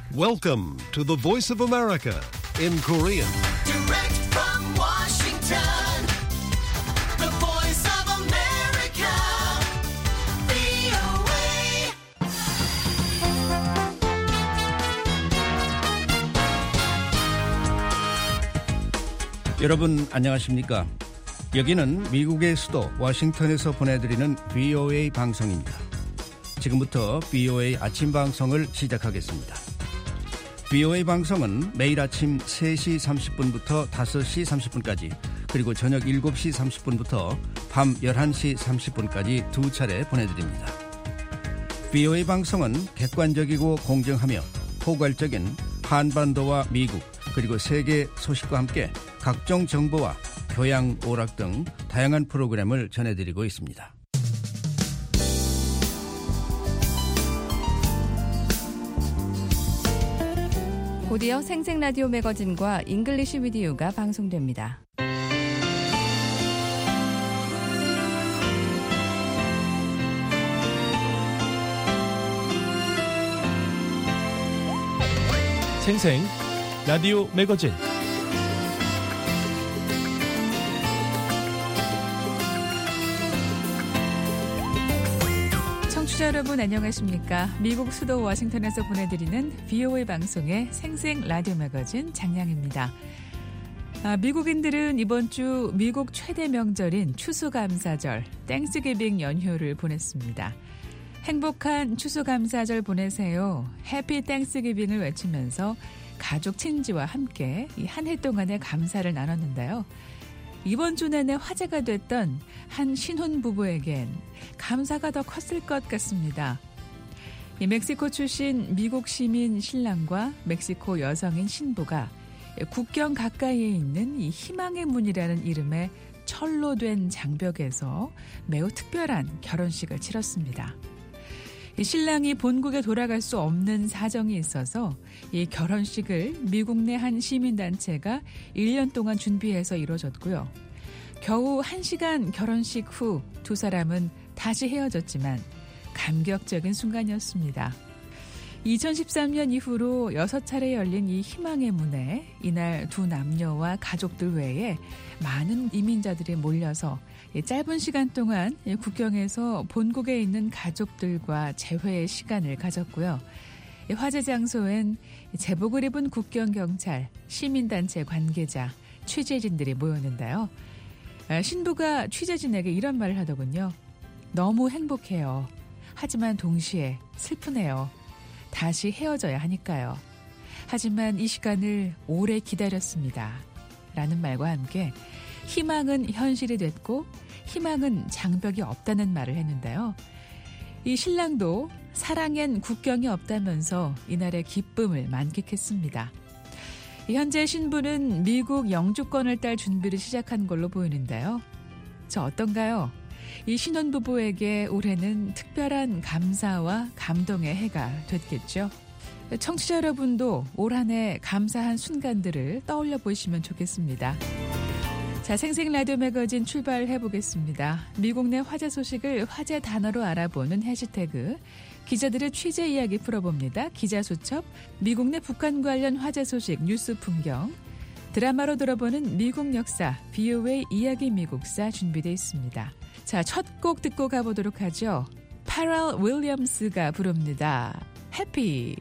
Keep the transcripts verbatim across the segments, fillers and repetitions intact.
Welcome to the Voice of America in Korean. Direct from Washington, the Voice of America, 브이오에이. 여러분 안녕하십니까? 여기는 미국의 수도 워싱턴에서 보내드리는 브이오에이 방송입니다. 지금부터 브이오에이 아침 방송을 시작하겠습니다. 브이오에이 방송은 매일 아침 세 시 삼십 분부터 다섯 시 삼십 분까지 그리고 저녁 일곱 시 삼십 분부터 밤 열한 시 삼십 분까지 두 차례 보내드립니다. 브이오에이 방송은 객관적이고 공정하며 포괄적인 한반도와 미국 그리고 세계 소식과 함께 각종 정보와 교양, 오락 등 다양한 프로그램을 전해드리고 있습니다. 곧이어 생생라디오 매거진과 잉글리시 비디오가 방송됩니다. 생생 라디오 매거진 청취자 여러분 안녕하십니까? 미국 수도 워싱턴에서 보내드리는 브이오에이 방송의 생생 라디오 매거진 장량입니다. 아, 미국인들은 이번 주 미국 최대 명절인 추수감사절 땡스기빙 연휴를 보냈습니다. 행복한 추수감사절 보내세요. 해피 땡스기빙을 외치면서 가족 친지와 함께 이 한 해 동안의 감사를 나눴는데요. 이번 주 내내 화제가 됐던 한 신혼 부부에겐 감사가 더 컸을 것 같습니다. 이 멕시코 출신 미국 시민 신랑과 멕시코 여성인 신부가 국경 가까이에 있는 이 희망의 문이라는 이름의 철로 된 장벽에서 매우 특별한 결혼식을 치렀습니다. 이 신랑이 본국에 돌아갈 수 없는 사정이 있어서 이 결혼식을 미국 내 한 시민단체가 일 년 동안 준비해서 이루어졌고요. 겨우 한 시간 결혼식 후 두 사람은 다시 헤어졌지만 감격적인 순간이었습니다. 이천십삼 년 이후로 여섯 차례 열린 이 희망의 문에 이날 두 남녀와 가족들 외에 많은 이민자들이 몰려서 짧은 시간 동안 국경에서 본국에 있는 가족들과 재회의 시간을 가졌고요. 화제 장소엔 제복을 입은 국경경찰, 시민단체 관계자, 취재진들이 모였는데요. 신부가 취재진에게 이런 말을 하더군요. 너무 행복해요. 하지만 동시에 슬프네요. 다시 헤어져야 하니까요. 하지만 이 시간을 오래 기다렸습니다. 라는 말과 함께 희망은 현실이 됐고 희망은 장벽이 없다는 말을 했는데요. 이 신랑도 사랑엔 국경이 없다면서 이날의 기쁨을 만끽했습니다. 현재 신부는 미국 영주권을 딸 준비를 시작한 걸로 보이는데요. 저 어떤가요? 이 신혼부부에게 올해는 특별한 감사와 감동의 해가 됐겠죠. 청취자 여러분도 올 한 해 감사한 순간들을 떠올려 보시면 좋겠습니다. 자, 생생 라디오 매거진 출발해보겠습니다. 미국 내 화제 소식을 화제 단어로 알아보는 해시태그, 기자들의 취재 이야기 풀어봅니다. 기자수첩, 미국 내 북한 관련 화제 소식 뉴스 풍경, 드라마로 들어보는 미국 역사, 브이오에이 이야기 미국사 준비되어 있습니다. 자, 첫 곡 듣고 가보도록 하죠. 파럴 윌리엄스가 부릅니다. 해피.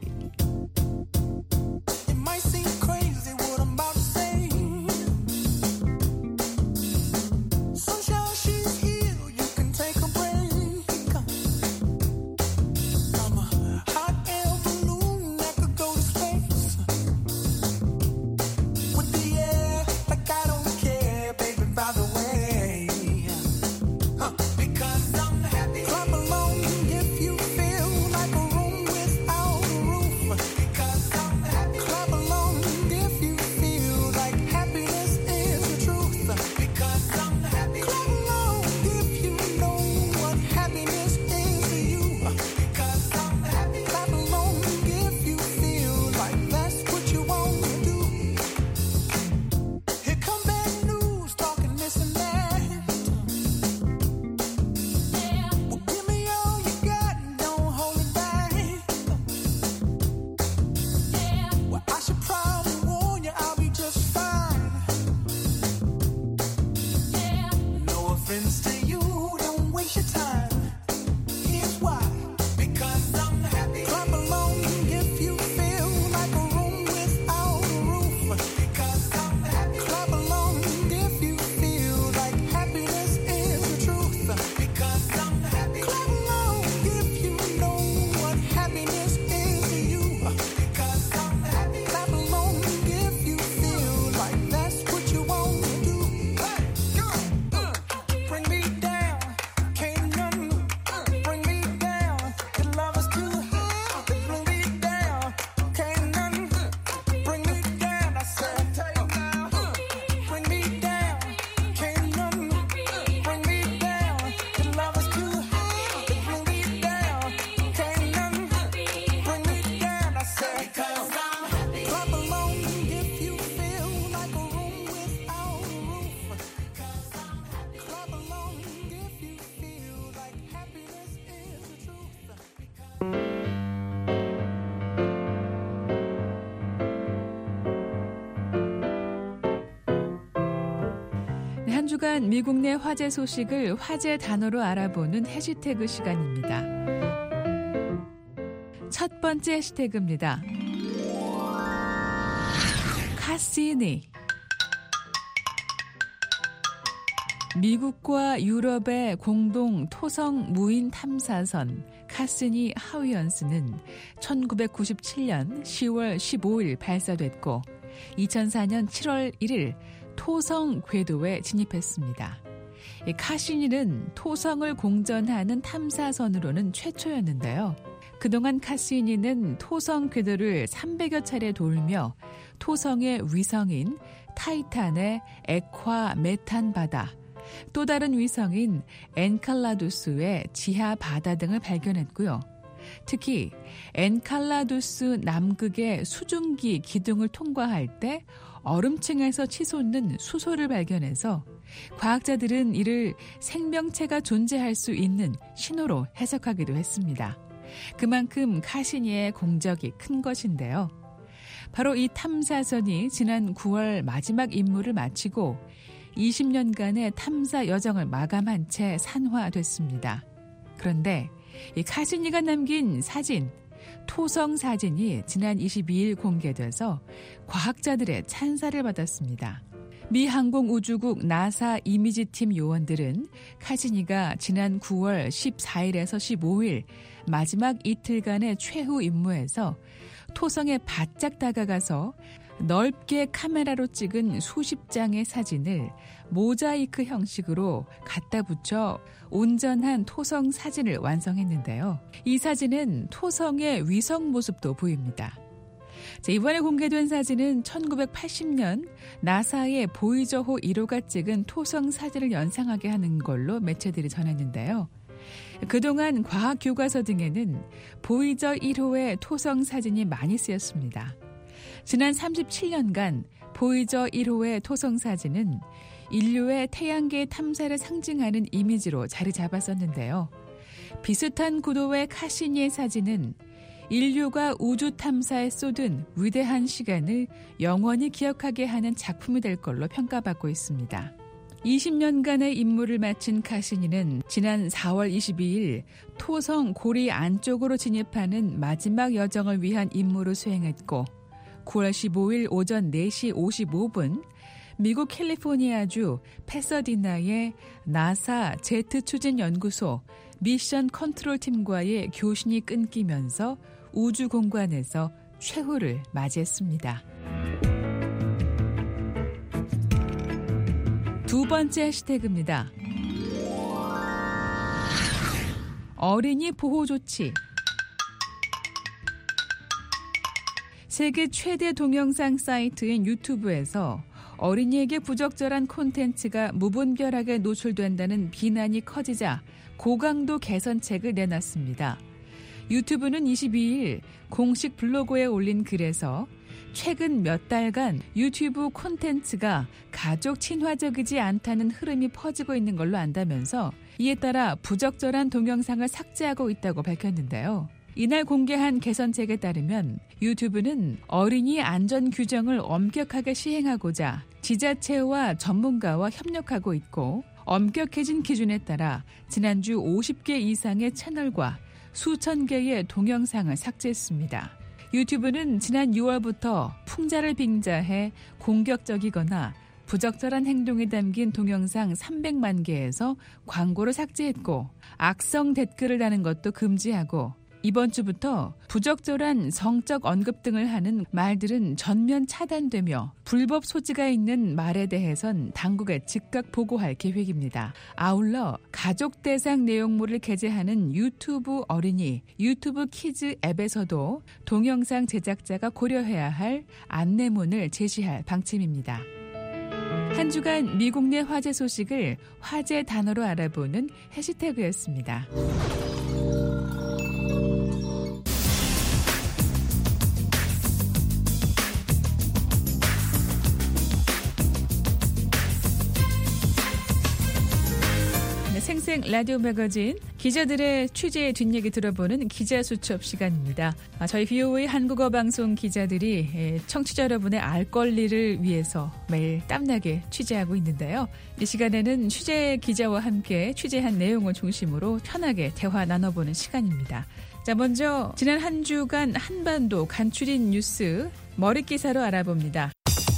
주간 미국 내 화제 소식을 화제 단어로 알아보는 해시태그 시간입니다. 첫 번째 해시태그입니다. 카시니. 미국과 유럽의 공동 토성 무인 탐사선 카시니 하위언스는 천구백구십칠 년 시월 십오일 발사됐고 이천사 년 칠월 일일 토성 궤도에 진입했습니다. 카시니는 토성을 공전하는 탐사선으로는 최초였는데요. 그동안 카시니는 토성 궤도를 삼백여 차례 돌며 토성의 위성인 타이탄의 액화 메탄 바다, 또 다른 위성인 엔칼라두스의 지하 바다 등을 발견했고요. 특히 엔칼라두스 남극의 수증기 기둥을 통과할 때 얼음층에서 치솟는 수소를 발견해서 과학자들은 이를 생명체가 존재할 수 있는 신호로 해석하기도 했습니다. 그만큼 카시니의 공적이 큰 것인데요. 바로 이 탐사선이 지난 구월 마지막 임무를 마치고 이십 년간의 탐사 여정을 마감한 채 산화됐습니다. 그런데 이 카시니가 남긴 사진, 토성 사진이 지난 이십이일 공개돼서 과학자들의 찬사를 받았습니다. 미 항공우주국 나사 이미지팀 요원들은 카시니가 지난 구월 십사일에서 십오일 마지막 이틀간의 최후 임무에서 토성에 바짝 다가가서 넓게 카메라로 찍은 수십 장의 사진을 모자이크 형식으로 갖다 붙여 온전한 토성 사진을 완성했는데요. 이 사진은 토성의 위성 모습도 보입니다. 자, 이번에 공개된 사진은 천구백팔십 년 나사의 보이저호 일 호가 찍은 토성 사진을 연상하게 하는 걸로 매체들이 전했는데요. 그동안 과학 교과서 등에는 보이저 일 호의 토성 사진이 많이 쓰였습니다. 지난 삼십칠 년간 보이저 일 호의 토성 사진은 인류의 태양계 탐사를 상징하는 이미지로 자리 잡았었는데요. 비슷한 구도의 카시니의 사진은 인류가 우주 탐사에 쏟은 위대한 시간을 영원히 기억하게 하는 작품이 될 걸로 평가받고 있습니다. 이십 년간의 임무를 마친 카시니는 지난 사월 이십이일 토성 고리 안쪽으로 진입하는 마지막 여정을 위한 임무를 수행했고 구월 십오일 오전 네 시 오십오 분 미국 캘리포니아주 패서디나의 나사 제트 추진 연구소 미션 컨트롤 팀과의 교신이 끊기면서 우주 공간에서 최후를 맞이했습니다. 두 번째 해시태그입니다. 어린이 보호 조치. 세계 최대 동영상 사이트인 유튜브에서 어린이에게 부적절한 콘텐츠가 무분별하게 노출된다는 비난이 커지자 고강도 개선책을 내놨습니다. 유튜브는 이십이일 공식 블로그에 올린 글에서 최근 몇 달간 유튜브 콘텐츠가 가족 친화적이지 않다는 흐름이 퍼지고 있는 걸로 안다면서 이에 따라 부적절한 동영상을 삭제하고 있다고 밝혔는데요. 이날 공개한 개선책에 따르면 유튜브는 어린이 안전 규정을 엄격하게 시행하고자 지자체와 전문가와 협력하고 있고 엄격해진 기준에 따라 지난주 오십 개 이상의 채널과 수천 개의 동영상을 삭제했습니다. 유튜브는 지난 유월부터 풍자를 빙자해 공격적이거나 부적절한 행동이 담긴 동영상 삼백만 개에서 광고를 삭제했고 악성 댓글을 다는 것도 금지하고 이번 주부터 부적절한 성적 언급 등을 하는 말들은 전면 차단되며 불법 소지가 있는 말에 대해선 당국에 즉각 보고할 계획입니다. 아울러 가족 대상 내용물을 게재하는 유튜브 어린이, 유튜브 키즈 앱에서도 동영상 제작자가 고려해야 할 안내문을 제시할 방침입니다. 한 주간 미국 내 화제 소식을 화제 단어로 알아보는 해시태그였습니다. 생생 라디오 매거진 기자들의 취재 뒷얘기 들어보는 기자수첩 시간입니다. 아, 저희 비오에이 한국어 방송 기자들이 청취자 여러분의 알 권리를 위해서 매일 땀나게 취재하고 있는데요. 이 시간에는 취재 기자와 함께 취재한 내용을 중심으로 편하게 대화 나눠보는 시간입니다. 자, 먼저 지난 한 주간 한반도 간추린 뉴스 머릿기사로 알아봅니다.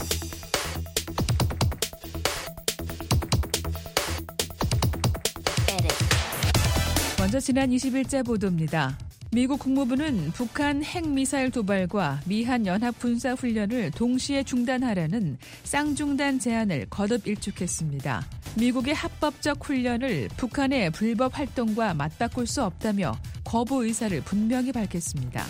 먼저 지난 이십일자 보도입니다. 미국 국무부는 북한 핵미사일 도발과 미한 연합 군사훈련을 동시에 중단하라는 쌍중단 제안을 거듭 일축했습니다. 미국의 합법적 훈련을 북한의 불법 활동과 맞바꿀 수 없다며 거부 의사를 분명히 밝혔습니다.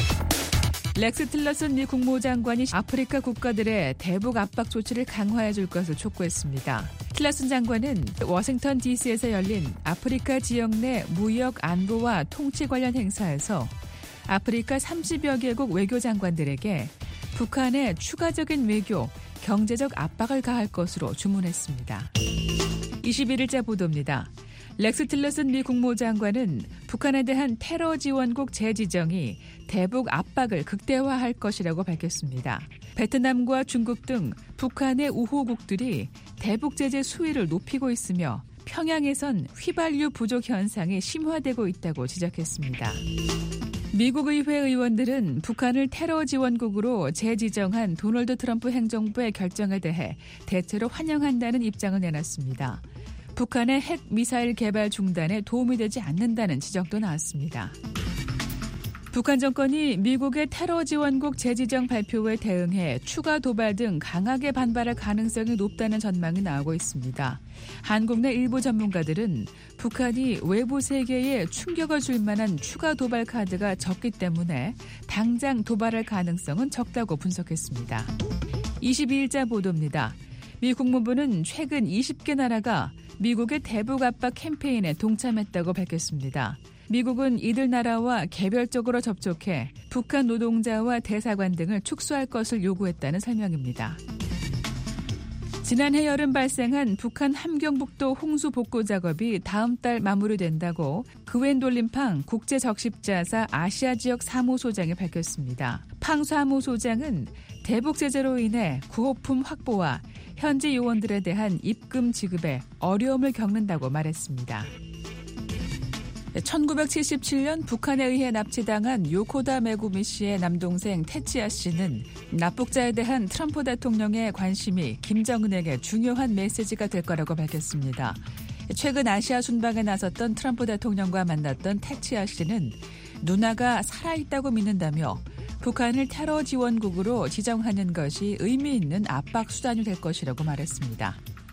렉스 틸러슨 미 국무장관이 아프리카 국가들의 대북 압박 조치를 강화해 줄 것을 촉구했습니다. 틸러슨 장관은 워싱턴 디씨에서 열린 아프리카 지역 내 무역 안보와 통치 관련 행사에서 아프리카 삼십여 개국 외교장관들에게 북한의 추가적인 외교, 경제적 압박을 가할 것으로 주문했습니다. 이십일일자 보도입니다. 렉스 틸러슨 미 국무장관은 북한에 대한 테러 지원국 재지정이 대북 압박을 극대화할 것이라고 밝혔습니다. 베트남과 중국 등 북한의 우호국들이 대북 제재 수위를 높이고 있으며 평양에선 휘발유 부족 현상이 심화되고 있다고 지적했습니다. 미국 의회 의원들은 북한을 테러 지원국으로 재지정한 도널드 트럼프 행정부의 결정에 대해 대체로 환영한다는 입장을 내놨습니다. 북한의 핵 미사일 개발 중단에 도움이 되지 않는다는 지적도 나왔습니다. 북한 정권이 미국의 테러 지원국 재지정 발표에 대응해 추가 도발 등 강하게 반발할 가능성이 높다는 전망이 나오고 있습니다. 한국 내 일부 전문가들은 북한이 외부 세계에 충격을 줄 만한 추가 도발 카드가 적기 때문에 당장 도발할 가능성은 적다고 분석했습니다. 이십이일자 보도입니다. 미 국무부는 최근 이십 개 나라가 미국의 대북 압박 캠페인에 동참했다고 밝혔습니다. 미국은 이들 나라와 개별적으로 접촉해 북한 노동자와 대사관 등을 축소할 것을 요구했다는 설명입니다. 지난해 여름 발생한 북한 함경북도 홍수 복구 작업이 다음 달 마무리된다고 그웬돌림팡 국제적십자사 아시아 지역 사무소장이 밝혔습니다. 팡 사무소장은 대북 제재로 인해 구호품 확보와 현지 요원들에 대한 입금 지급에 어려움을 겪는다고 말했습니다. 천구백칠십칠년 북한에 의해 납치당한 요코다 메구미 씨의 남동생 테치야 씨는 납북자에 대한 트럼프 대통령의 관심이 김정은에게 중요한 메시지가 될 거라고 밝혔습니다. 최근 아시아 순방에 나섰던 트럼프 대통령과 만났던 테치야 씨는 누나가 살아있다고 믿는다며 북한을 테러 지원국으로 지정하는 것이 의미 있는 압박 수단이 될 것이라고 말했습니다.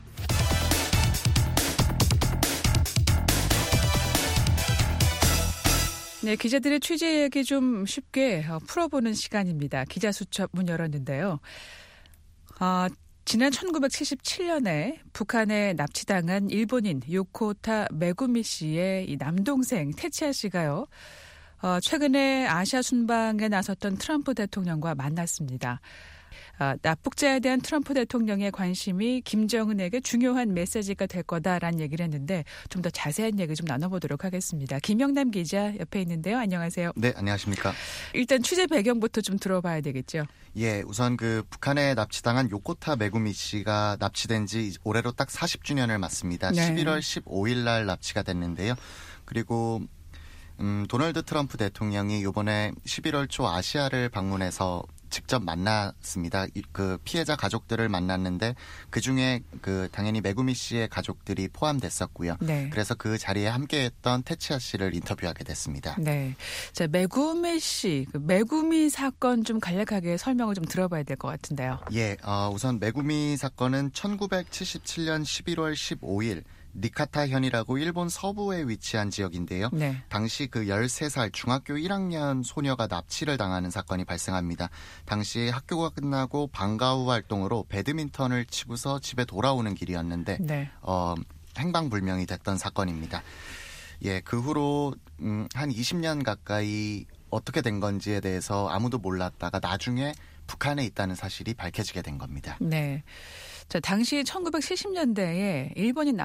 네, 기자들의 취재 얘기 좀 쉽게 풀어보는 시간입니다. 기자수첩 문 열었는데요. 아, 지난 천구백칠십칠년에 북한에 납치당한 일본인 요코타 메구미 씨의 이 남동생 테치야 씨가요. 어, 최근에 아시아 순방에 나섰던 트럼프 대통령과 만났습니다. 어, 납북자에 대한 트럼프 대통령의 관심이 김정은에게 중요한 메시지가 될 거다라는 얘기를 했는데 좀 더 자세한 얘기 좀 나눠보도록 하겠습니다. 김영남 기자 옆에 있는데요. 안녕하세요. 네, 안녕하십니까. 일단 취재 배경부터 좀 들어봐야 되겠죠. 예, 우선 그 북한에 납치당한 요코타 메구미 씨가 납치된 지 올해로 딱 사십 주년을 맞습니다. 네. 십일월 십오일 날 납치가 됐는데요. 그리고 음, 도널드 트럼프 대통령이 이번에 십일월 초 아시아를 방문해서 직접 만났습니다. 그 피해자 가족들을 만났는데 그중에 그 당연히 메구미 씨의 가족들이 포함됐었고요. 네. 그래서 그 자리에 함께했던 테치야 씨를 인터뷰하게 됐습니다. 네, 자 메구미 씨, 그 메구미 사건 좀 간략하게 설명을 좀 들어봐야 될 것 같은데요. 예, 어, 우선 메구미 사건은 천구백칠십칠년 십일월 십오일 니카타현이라고 일본 서부에 위치한 지역인데요. 네. 당시 그 열세 살 중학교 일 학년 소녀가 납치를 당하는 사건이 발생합니다. 당시 학교가 끝나고 방과 후 활동으로 배드민턴을 치고서 집에 돌아오는 길이었는데 네. 어, 행방불명이 됐던 사건입니다. 예, 그 후로 음, 한 이십 년 가까이 어떻게 된 건지에 대해서 아무도 몰랐다가 나중에 북한에 있다는 사실이 밝혀지게 된 겁니다. 네. 자, 당시 천구백칠십 년대에 일본인 납북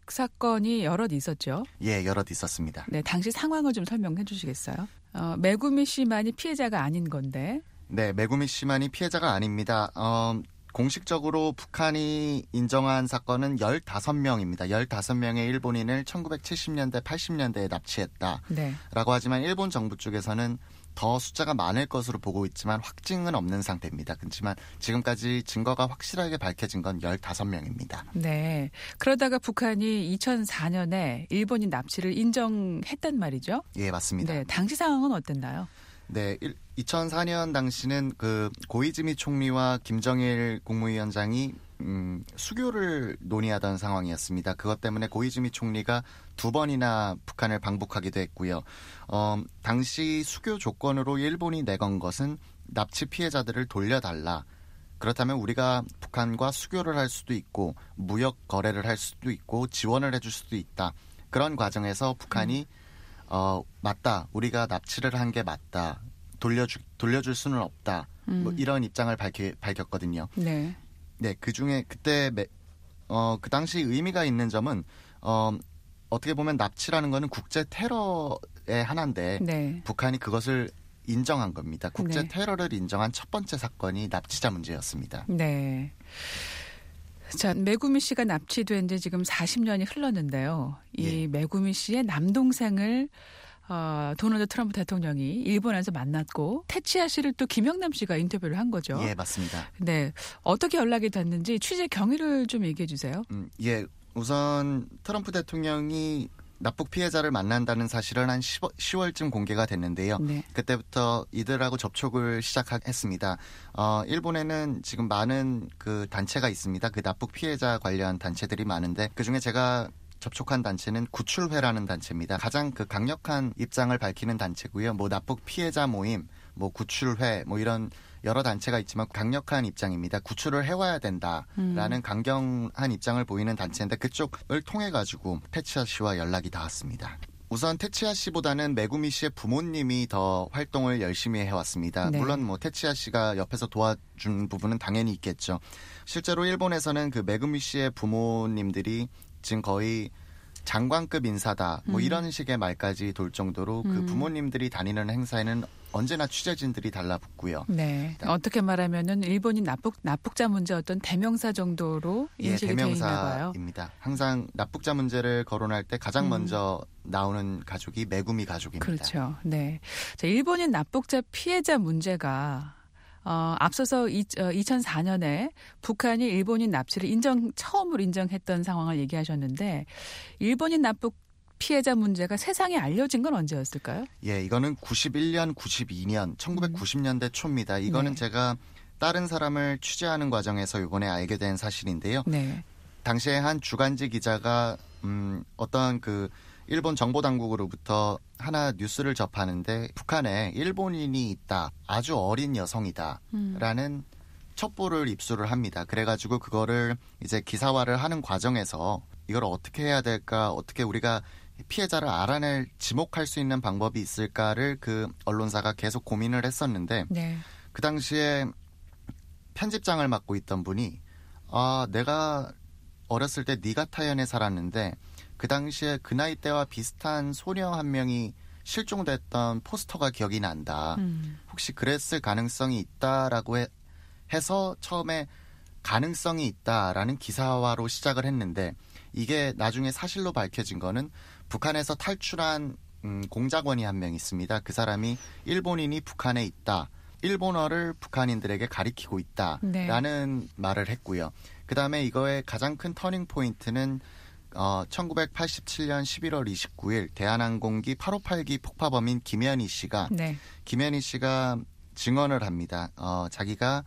사건이 여럿 있었죠. 예, 여럿 있었습니다. 네, 당시 상황을 좀 설명해 주시겠어요? 어, 메구미 씨만이 피해자가 아닌 건데. 네, 메구미 씨만이 피해자가 아닙니다. 어, 공식적으로 북한이 인정한 사건은 열다섯 명입니다. 열다섯 명의 일본인을 천구백칠십 년대, 팔십 년대에 납치했다라고 네. 하지만 일본 정부 쪽에서는 더 숫자가 많을 것으로 보고 있지만 확증은 없는 상태입니다. 그렇지만 지금까지 증거가 확실하게 밝혀진 건 열다섯 명입니다. 네. 그러다가 북한이 이천사 년에 일본인 납치를 인정했단 말이죠. 예, 맞습니다. 네. 당시 상황은 어땠나요? 네, 이천사 년 당시는 그 고이즈미 총리와 김정일 국무위원장이 음, 수교를 논의하던 상황이었습니다. 그것 때문에 고이즈미 총리가 두 번이나 북한을 방북하기도 했고요. 어, 당시 수교 조건으로 일본이 내건 것은 납치 피해자들을 돌려달라. 그렇다면 우리가 북한과 수교를 할 수도 있고 무역 거래를 할 수도 있고 지원을 해줄 수도 있다. 그런 과정에서 북한이 음. 어, 맞다. 우리가 납치를 한 게 맞다. 돌려주, 돌려줄 수는 없다. 음. 뭐 이런 입장을 밝히, 밝혔거든요. 네. 네, 그 중에 그때, 어, 그 당시 의미가 있는 점은, 어, 어떻게 보면 납치라는 거는 국제 테러의 하나인데, 네. 북한이 그것을 인정한 겁니다. 국제 네. 테러를 인정한 첫 번째 사건이 납치자 문제였습니다. 네. 자, 메구미 씨가 납치된 지 지금 사십 년이 흘렀는데요. 이 예. 메구미 씨의 남동생을 어, 도널드 트럼프 대통령이 일본에서 만났고 테치야 씨를 또 김영남 씨가 인터뷰를 한 거죠. 예, 맞습니다. 네. 어떻게 연락이 됐는지 취재 경위를 좀 얘기해 주세요. 음, 예, 우선 트럼프 대통령이 납북 피해자를 만난다는 사실은 한 시월쯤 공개가 됐는데요. 네. 그때부터 이들하고 접촉을 시작했습니다. 어, 일본에는 지금 많은 그 단체가 있습니다. 그 납북 피해자 관련 단체들이 많은데 그중에 제가 접촉한 단체는 구출회라는 단체입니다. 가장 그 강력한 입장을 밝히는 단체고요. 뭐 납북 피해자 모임, 뭐 구출회, 뭐 이런 여러 단체가 있지만 강력한 입장입니다. 구출을 해와야 된다라는 음. 강경한 입장을 보이는 단체인데 그쪽을 통해 가지고 테치야 씨와 연락이 닿았습니다. 우선 테치야 씨보다는 메구미 씨의 부모님이 더 활동을 열심히 해왔습니다. 네. 물론 뭐 테치야 씨가 옆에서 도와준 부분은 당연히 있겠죠. 실제로 일본에서는 그 메구미 씨의 부모님들이 지금 거의 장관급 인사다 뭐 음. 이런 식의 말까지 돌 정도로 그 음. 부모님들이 다니는 행사에는 언제나 취재진들이 달라붙고요. 네. 어떻게 말하면은 일본인 납북 납북자 문제 어떤 대명사 정도로 인식이 예, 돼 있나 봐요. 대명사입니다. 항상 납북자 문제를 거론할 때 가장 음. 먼저 나오는 가족이 메구미 가족입니다. 그렇죠. 네. 자, 일본인 납북자 피해자 문제가 어, 앞서서 이, 어, 이천사 년에 북한이 일본인 납치를 인정 처음으로 인정했던 상황을 얘기하셨는데 일본인 납북 피해자 문제가 세상에 알려진 건 언제였을까요? 예, 이거는 구십일 년, 구십이 년, 천구백구십 년대 초입니다. 이거는 네. 제가 다른 사람을 취재하는 과정에서 이번에 알게 된 사실인데요. 네. 당시에 한 주간지 기자가 음, 어떤 그 일본 정보 당국으로부터 하나 뉴스를 접하는데 북한에 일본인이 있다. 아주 어린 여성이다. 음. 라는 첩보를 입수를 합니다. 그래가지고 그거를 이제 기사화를 하는 과정에서 이걸 어떻게 해야 될까, 어떻게 우리가 피해자를 알아낼, 지목할 수 있는 방법이 있을까를 그 언론사가 계속 고민을 했었는데 네. 그 당시에 편집장을 맡고 있던 분이 아, 내가 어렸을 때 니가타현에 살았는데 그 당시에 그 나이대와 비슷한 소녀 한 명이 실종됐던 포스터가 기억이 난다. 음. 혹시 그랬을 가능성이 있다라고 해, 해서 처음에 가능성이 있다라는 기사화로 시작을 했는데 이게 나중에 사실로 밝혀진 거는 북한에서 탈출한 음, 공작원이 한 명 있습니다. 그 사람이 일본인이 북한에 있다. 일본어를 북한인들에게 가리키고 있다라는 네. 말을 했고요. 그다음에 이거의 가장 큰 터닝 포인트는 어, 천구백팔십칠 년 십일월 이십구일 대한항공기 팔오팔 기 폭파범인 김현희 씨가 네. 김현희 씨가 증언을 합니다. 어, 자기가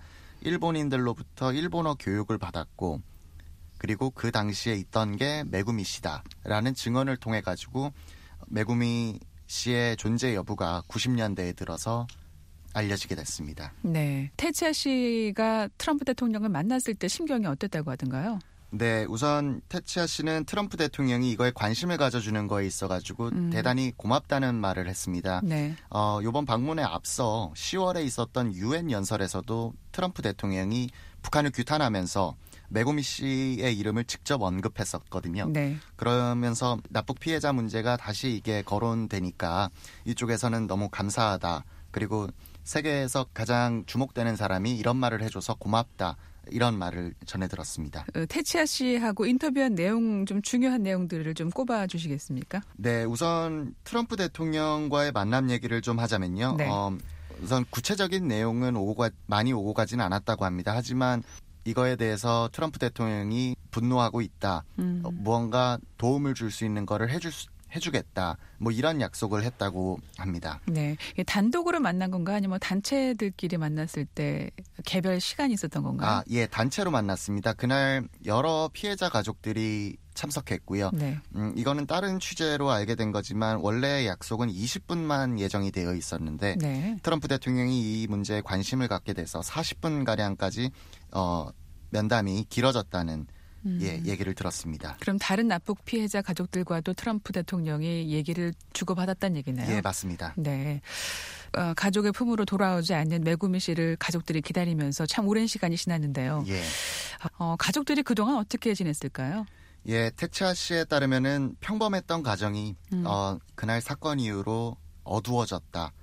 일본인들로부터 일본어 교육을 받았고 그리고 그 당시에 있던 게 메구미 씨다라는 증언을 통해 가지고 메구미 씨의 존재 여부가 구십 년대에 들어서 알려지게 됐습니다. 네, 테치야 씨가 트럼프 대통령을 만났을 때 심경이 어땠다고 하던가요? 네, 우선 테치야 씨는 트럼프 대통령이 이거에 관심을 가져주는 거에 있어가지고 음. 대단히 고맙다는 말을 했습니다. 네. 어, 이번 방문에 앞서 시월에 있었던 유엔 연설에서도 트럼프 대통령이 북한을 규탄하면서 메구미 씨의 이름을 직접 언급했었거든요. 네. 그러면서 납북 피해자 문제가 다시 이게 거론되니까 이쪽에서는 너무 감사하다. 그리고 세계에서 가장 주목되는 사람이 이런 말을 해줘서 고맙다. 이런 말을 전해 들었습니다. 어, 태치아 씨하고 인터뷰한 내용 좀 중요한 내용들을 좀 꼽아 주시겠습니까? 네, 우선 트럼프 대통령과의 만남 얘기를 좀 하자면요. 네. 어, 우선 구체적인 내용은 오고 가, 많이 오고 가지는 않았다고 합니다. 하지만 이거에 대해서 트럼프 대통령이 분노하고 있다. 음. 어, 무언가 도움을 줄 수 있는 거를 해줄 수, 해주겠다. 뭐 이런 약속을 했다고 합니다. 네. 이게 단독으로 만난 건가 아니면 단체들끼리 만났을 때 개별 시간이 있었던 건가요? 아, 예, 단체로 만났습니다. 그날 여러 피해자 가족들이 참석했고요. 네. 음, 이거는 다른 취재로 알게 된 거지만 원래 약속은 이십 분만 예정이 되어 있었는데 네. 트럼프 대통령이 이 문제에 관심을 갖게 돼서 사십 분가량까지 어, 면담이 길어졌다는 음. 예, 얘기를 들었습니다. 그럼 다른 납북 피해자 가족들과도 트럼프 대통령이 얘기를 주고받았다는 얘기네요. 예, 맞습니다. 네. 어, 가족의 품으로 돌아오지 않는 메구미 씨를 가족들이 기다리면서 참 오랜 시간이 지났는데요. 예. 어, 가족들이 그동안 어떻게 지냈을까요? 예, 태치아 씨에 따르면은 평범했던 가정이 음. 어, 그날 사건 이후로 어두워졌다.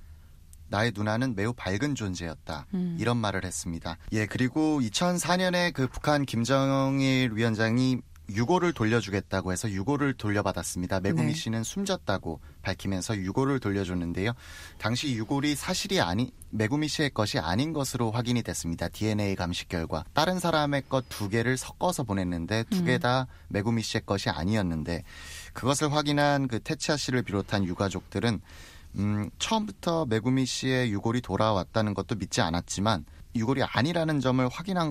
나의 누나는 매우 밝은 존재였다. 음. 이런 말을 했습니다. 예, 그리고 이천사 년에 그 북한 김정일 위원장이 유고를 돌려주겠다고 해서 유고를 돌려받았습니다. 메구미 네. 씨는 숨졌다고 밝히면서 유고를 돌려줬는데요. 당시 유골이 사실이 아니, 메구미 씨의 것이 아닌 것으로 확인이 됐습니다. 디엔에이 감식 결과. 다른 사람의 것 두 개를 섞어서 보냈는데 두 개 다 메구미 씨의 것이 아니었는데 그것을 확인한 그 태치아 씨를 비롯한 유가족들은 음, 처음부터 메구미 씨의 유골이 돌아왔다는 것도 믿지 않았지만 유골이 아니라는 점을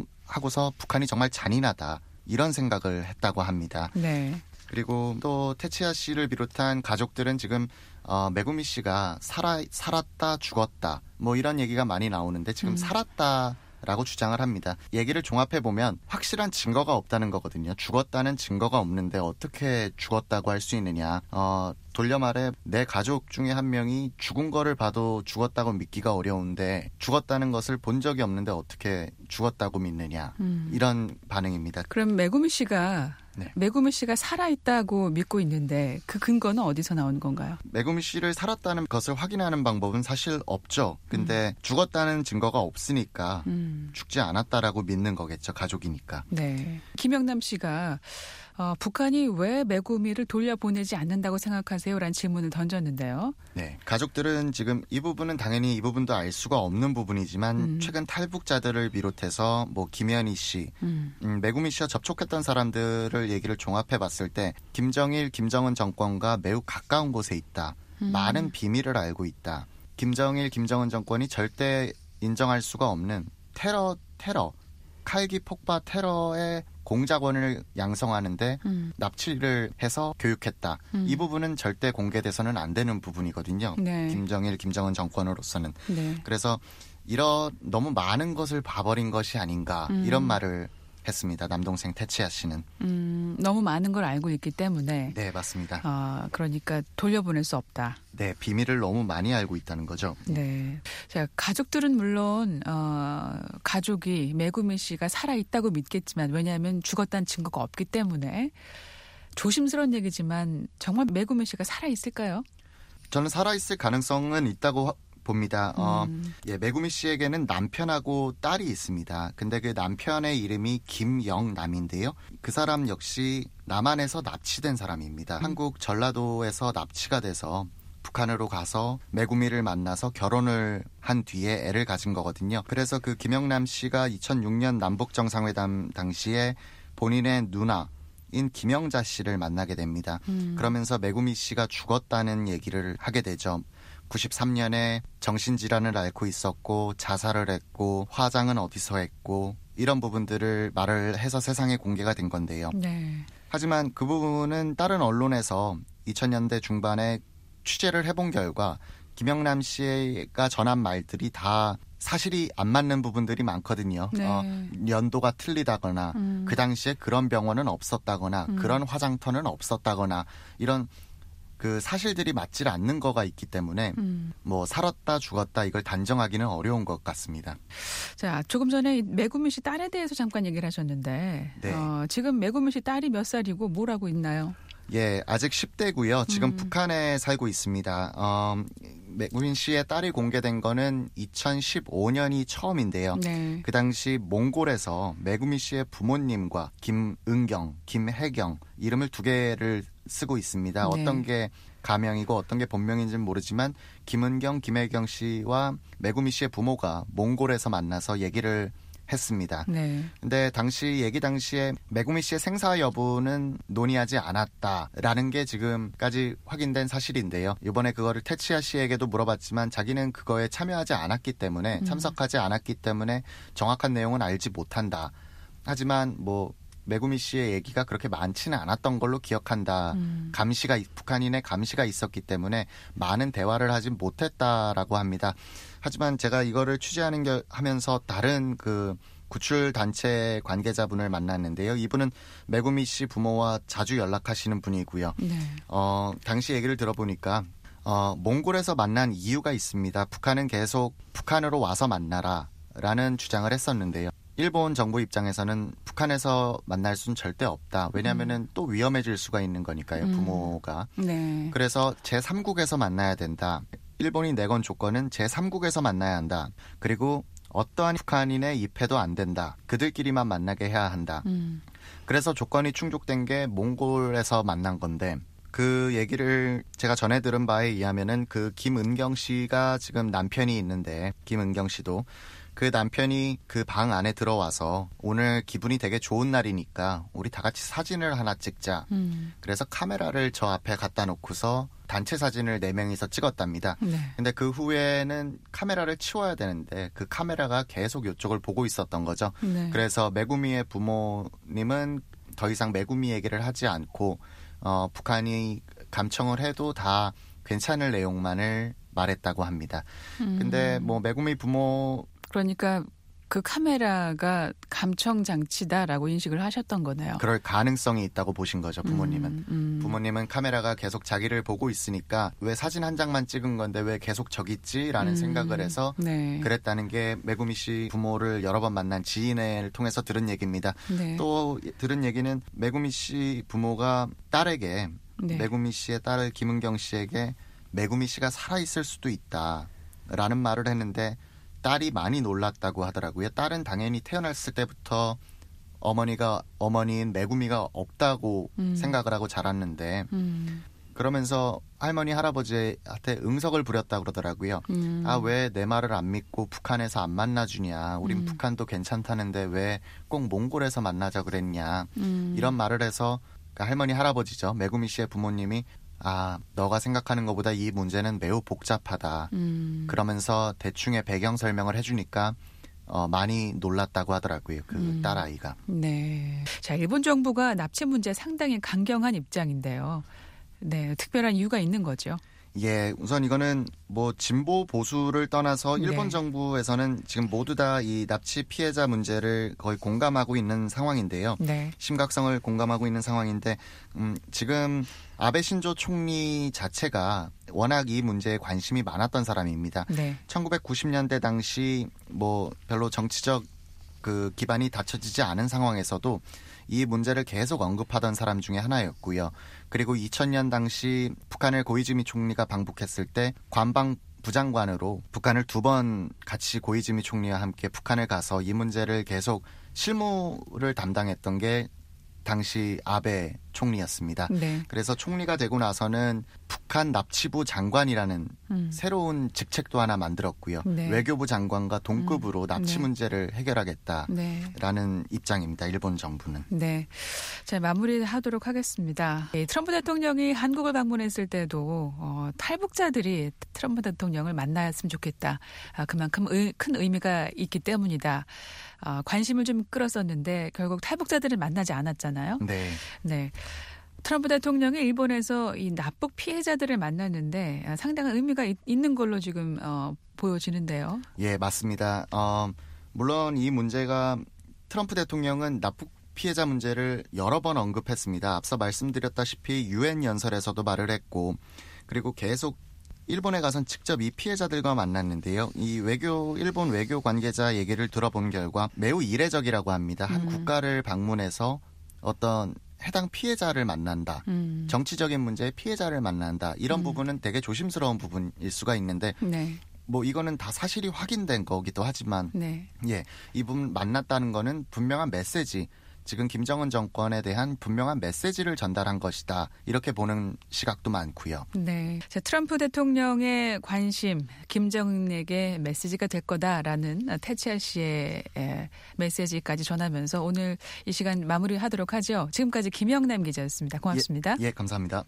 확인하고서 북한이 정말 잔인하다. 이런 생각을 했다고 합니다. 네. 그리고 또 태치아 씨를 비롯한 가족들은 지금 어, 메구미 씨가 살아, 살았다 죽었다 뭐 이런 얘기가 많이 나오는데 지금 음. 살았다라고 주장을 합니다. 얘기를 종합해보면 확실한 증거가 없다는 거거든요. 죽었다는 증거가 없는데 어떻게 죽었다고 할 수 있느냐. 어, 돌려 말해 내 가족 중에 한 명이 죽은 거를 봐도 죽었다고 믿기가 어려운데 죽었다는 것을 본 적이 없는데 어떻게 죽었다고 믿느냐. 음. 이런 반응입니다. 그럼 메구미 씨가 네. 메구미 씨가 살아있다고 믿고 있는데 그 근거는 어디서 나오는 건가요? 메구미 씨를 살았다는 것을 확인하는 방법은 사실 없죠. 근데 죽었다는 증거가 없으니까 음. 죽지 않았다라고 믿는 거겠죠. 가족이니까. 네. 김영남 씨가 어, 북한이 왜 메구미를 돌려보내지 않는다고 생각하세요? 라는 질문을 던졌는데요. 네. 가족들은 지금 이 부분은 당연히 이 부분도 알 수가 없는 부분이지만 음. 최근 탈북자들을 비롯해서 뭐 김현희 씨, 음. 음, 메구미 씨와 접촉했던 사람들을 얘기를 종합해 봤을 때 김정일, 김정은 정권과 매우 가까운 곳에 있다. 음. 많은 비밀을 알고 있다. 김정일, 김정은 정권이 절대 인정할 수가 없는 테러, 테러, 칼기 폭파 테러의 공작원을 양성하는데 음. 납치를 해서 교육했다. 음. 이 부분은 절대 공개돼서는 안 되는 부분이거든요. 네. 김정일, 김정은 정권으로서는. 네. 그래서 이런 너무 많은 것을 봐버린 것이 아닌가 음. 이런 말을 했습니다. 남동생 태치아 씨는. 음, 너무 많은 걸 알고 있기 때문에 네, 맞습니다. 아, 그러니까 돌려보낼 수 없다. 네, 비밀을 너무 많이 알고 있다는 거죠. 네. 자, 가족들은 물론 어, 가족이 메구미 씨가 살아있다고 믿겠지만 왜냐하면 죽었다는 증거가 없기 때문에 조심스러운 얘기지만 정말 메구미 씨가 살아있을까요? 저는 살아있을 가능성은 있다고 하- 봅니다. 어, 음. 예, 메구미 씨에게는 남편하고 딸이 있습니다. 근데 그 남편의 이름이 김영남인데요. 그 사람 역시 남한에서 납치된 사람입니다. 음. 한국 전라도에서 납치가 돼서 북한으로 가서 메구미를 만나서 결혼을 한 뒤에 애를 가진 거거든요. 그래서 그 김영남 씨가 이천육 년 남북 정상회담 당시에 본인의 누나인 김영자 씨를 만나게 됩니다. 음. 그러면서 메구미 씨가 죽었다는 얘기를 하게 되죠. 구십삼 년에 정신질환을 앓고 있었고 자살을 했고 화장은 어디서 했고 이런 부분들을 말을 해서 세상에 공개가 된 건데요. 네. 하지만 그 부분은 다른 언론에서 이천 년대 중반에 취재를 해본 결과 김영남 씨가 전한 말들이 다 사실이 안 맞는 부분들이 많거든요. 네. 어, 연도가 틀리다거나 음. 그 당시에 그런 병원은 없었다거나 음. 그런 화장터는 없었다거나 이런 그 사실들이 맞질 않는 거가 있기 때문에 음. 뭐 살았다 죽었다 이걸 단정하기는 어려운 것 같습니다. 자, 조금 전에 메구미 씨 딸에 대해서 잠깐 얘기를 하셨는데 네. 어, 지금 메구미 씨 딸이 몇 살이고 뭘 하고 있나요? 예, 아직 십 대고요. 지금 음. 북한에 살고 있습니다. 어, 메구민 씨의 딸이 공개된 거는 이천십오 년이 처음인데요. 네. 그 당시 몽골에서 메구미 씨의 부모님과 김은경, 김혜경 이름을 두 개를 쓰고 있습니다. 네. 어떤 게 가명이고 어떤 게 본명인지는 모르지만 김은경, 김혜경 씨와 메구미 씨의 부모가 몽골에서 만나서 얘기를 했습니다. 네. 근데 당시 얘기 당시에 메구미 씨의 생사 여부는 논의하지 않았다라는 게 지금까지 확인된 사실인데요. 이번에 그거를 테치아 씨에게도 물어봤지만 자기는 그거에 참여하지 않았기 때문에 참석하지 않았기 때문에 정확한 내용은 알지 못한다. 하지만 뭐 메구미 씨의 얘기가 그렇게 많지는 않았던 걸로 기억한다. 음. 감시가 북한인의 감시가 있었기 때문에 많은 대화를 하지 못했다라고 합니다. 하지만 제가 이거를 취재하는 게 하면서 다른 그 구출 단체 관계자분을 만났는데요. 이분은 메구미 씨 부모와 자주 연락하시는 분이고요. 네. 어, 당시 얘기를 들어보니까 어, 몽골에서 만난 이유가 있습니다. 북한은 계속 북한으로 와서 만나라라는 주장을 했었는데요. 일본 정부 입장에서는 북한에서 만날 수는 절대 없다. 왜냐하면은 또 위험해질 수가 있는 거니까요. 음. 부모가. 네. 그래서 제삼국에서 만나야 된다. 일본이 내건 조건은 제삼국에서 만나야 한다. 그리고 어떠한 북한인의 입회도 안 된다. 그들끼리만 만나게 해야 한다. 음. 그래서 조건이 충족된 게 몽골에서 만난 건데 그 얘기를 제가 전해 들은 바에 의하면은 그 김은경 씨가 지금 남편이 있는데 김은경 씨도 그 남편이 그 방 안에 들어와서 오늘 기분이 되게 좋은 날이니까 우리 다 같이 사진을 하나 찍자. 음. 그래서 카메라를 저 앞에 갖다 놓고서 단체 사진을 네 명이서 찍었답니다. 네. 근데 그 후에는 카메라를 치워야 되는데 그 카메라가 계속 이쪽을 보고 있었던 거죠. 네. 그래서 메구미의 부모님은 더 이상 메구미 얘기를 하지 않고 어, 북한이 감청을 해도 다 괜찮을 내용만을 말했다고 합니다. 음. 근데 뭐 메구미 부모 그러니까 그 카메라가 감청 장치다라고 인식을 하셨던 거네요. 그럴 가능성이 있다고 보신 거죠, 부모님은. 음, 음. 부모님은 카메라가 계속 자기를 보고 있으니까 왜 사진 한 장만 찍은 건데 왜 계속 저기 있지라는 음. 생각을 해서 네. 그랬다는 게 메구미 씨 부모를 여러 번 만난 지인을 통해서 들은 얘기입니다. 네. 또 들은 얘기는 메구미 씨 부모가 딸에게 네. 메구미 씨의 딸 김은경 씨에게 메구미 씨가 살아있을 수도 있다라는 말을 했는데 딸이 많이 놀랐다고 하더라고요. 딸은 당연히 태어났을 때부터 어머니가 어머니인 메구미가 없다고 음. 생각을 하고 자랐는데 음. 그러면서 할머니 할아버지한테 응석을 부렸다고 그러더라고요. 음. 아, 왜 내 말을 안 믿고 북한에서 안 만나주냐. 우린 음. 북한도 괜찮다는데 왜 꼭 몽골에서 만나자 그랬냐. 음. 이런 말을 해서 그러니까 할머니 할아버지죠. 메구미 씨의 부모님이 아, 너가 생각하는 것보다 이 문제는 매우 복잡하다. 음. 그러면서 대충의 배경 설명을 해주니까 어, 많이 놀랐다고 하더라고요. 그 음. 딸아이가. 네. 자, 일본 정부가 납치 문제 상당히 강경한 입장인데요. 네, 특별한 이유가 있는 거죠. 예, 우선 이거는 뭐 진보 보수를 떠나서 일본 네. 정부에서는 지금 모두 다 이 납치 피해자 문제를 거의 공감하고 있는 상황인데요. 네. 심각성을 공감하고 있는 상황인데 음, 지금 아베 신조 총리 자체가 워낙 이 문제에 관심이 많았던 사람입니다. 네. 천구백구십 년대 당시 뭐 별로 정치적 그 기반이 갖춰지지 않은 상황에서도 이 문제를 계속 언급하던 사람 중에 하나였고요. 그리고 이천 년 당시 북한을 고이즈미 총리가 방북했을 때 관방부 장관으로 북한을 두 번 같이 고이즈미 총리와 함께 북한을 가서 이 문제를 계속 실무를 담당했던 게 당시 아베 총리였습니다. 네. 그래서 총리가 되고 나서는 북한 납치부 장관이라는 음. 새로운 직책도 하나 만들었고요. 네. 외교부 장관과 동급으로 음. 납치 네. 문제를 해결하겠다라는 네. 입장입니다. 일본 정부는. 네. 자, 마무리하도록 하겠습니다. 이 트럼프 대통령이 한국을 방문했을 때도 어, 탈북자들이 트럼프 대통령을 만났으면 좋겠다. 아, 그만큼 의, 큰 의미가 있기 때문이다. 어, 관심을 좀 끌었었는데 결국 탈북자들을 만나지 않았잖아요. 네. 네. 트럼프 대통령이 일본에서 이 납북 피해자들을 만났는데 아, 상당한 의미가 있, 있는 걸로 지금 어, 보여지는데요. 예, 맞습니다. 어, 물론 이 문제가 트럼프 대통령은 납북 피해자 문제를 여러 번 언급했습니다. 앞서 말씀드렸다시피 유엔 연설에서도 말을 했고 그리고 계속 일본에 가선 직접 이 피해자들과 만났는데요. 이 외교 일본 외교 관계자 얘기를 들어본 결과 매우 이례적이라고 합니다. 한 음. 국가를 방문해서 어떤 해당 피해자를 만난다. 음. 정치적인 문제의 피해자를 만난다. 이런 음. 부분은 되게 조심스러운 부분일 수가 있는데 네. 뭐 이거는 다 사실이 확인된 거기도 하지만 네. 예, 이분 만났다는 거는 분명한 메시지, 지금 김정은 정권에 대한 분명한 메시지를 전달한 것이다. 이렇게 보는 시각도 많고요. 네. 자, 트럼프 대통령의 관심, 김정은에게 메시지가 될 거다라는 태치아 씨의 에, 메시지까지 전하면서 오늘 이 시간 마무리하도록 하죠. 지금까지 김영남 기자였습니다. 고맙습니다. 예, 예 감사합니다.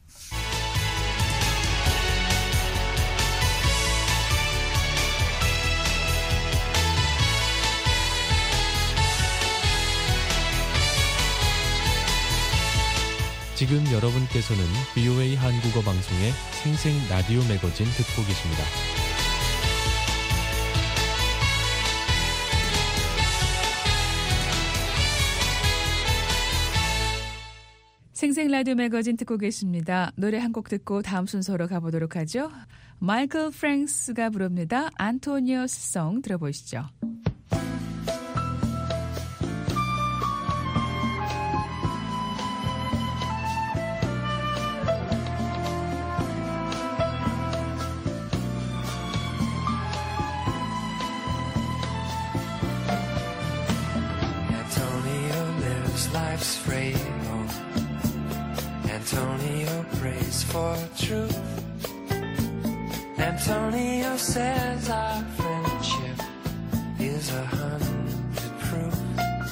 지금 여러분께서는 브이오에이 한국어 방송의 생생 라디오 매거진 듣고 계십니다. 생생 라디오 매거진 듣고 계십니다. 노래 한 곡 듣고 다음 순서로 가보도록 하죠. 마이클 프랭스가 부릅니다. 안토니오스 송 들어보시죠. Life's frail. Antonio prays for truth. Antonio says our friendship is a hundred proof.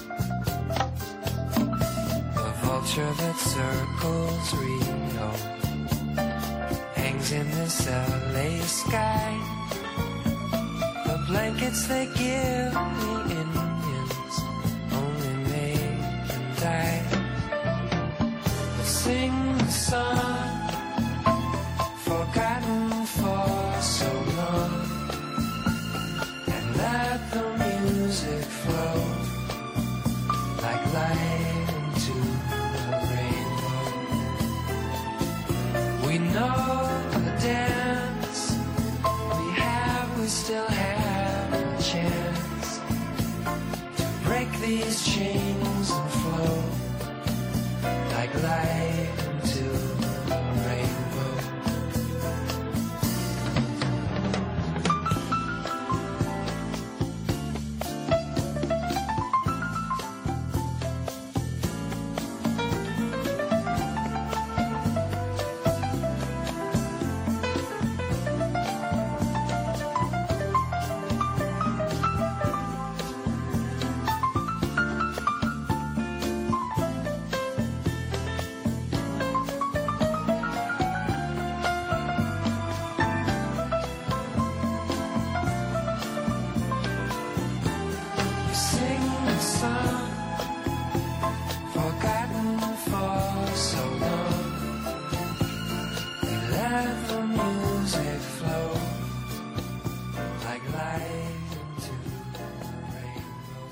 The vulture that circles Rio hangs in this L A sky. The blankets they give the Indians only make them die. We'll sing the song forgotten for so long, and let the music flow like light into the rainbow. We know the dance we have, we still have a chance to break these chains and flow like light into the rainbow. Sing the song forgotten for so long. We let the music flow like light into the rainbow.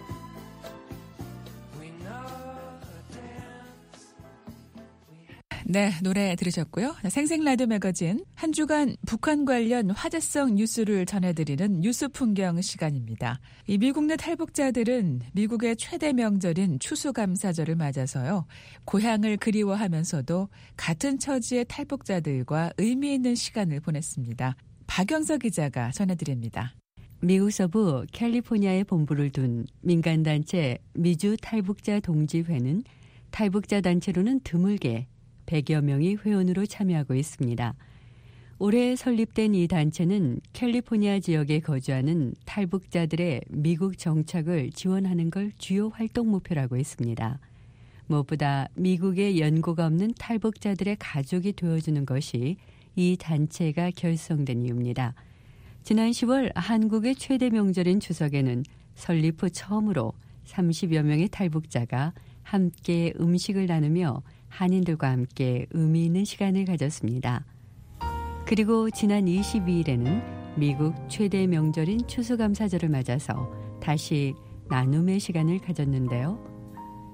We know the dance. 네, 노래 들으셨고요. 생생 라디오 매거진 한 주간 북한 관련 화제성 뉴스를 전해드리는 뉴스 풍경 시간입니다. 이 미국 내 탈북자들은 미국의 최대 명절인 추수감사절을 맞아서요. 고향을 그리워하면서도 같은 처지의 탈북자들과 의미 있는 시간을 보냈습니다. 박영서 기자가 전해드립니다. 미국 서부 캘리포니아에 본부를 둔 민간단체 미주 탈북자 동지회는 탈북자 단체로는 드물게 백여 명이 회원으로 참여하고 있습니다. 올해 설립된 이 단체는 캘리포니아 지역에 거주하는 탈북자들의 미국 정착을 지원하는 걸 주요 활동 목표라고 했습니다. 무엇보다 미국에 연고가 없는 탈북자들의 가족이 되어주는 것이 이 단체가 결성된 이유입니다. 지난 시월 한국의 최대 명절인 추석에는 설립 후 처음으로 삼십여 명의 탈북자가 함께 음식을 나누며 한인들과 함께 의미 있는 시간을 가졌습니다. 그리고 지난 이십이일에는 미국 최대 명절인 추수감사절을 맞아서 다시 나눔의 시간을 가졌는데요.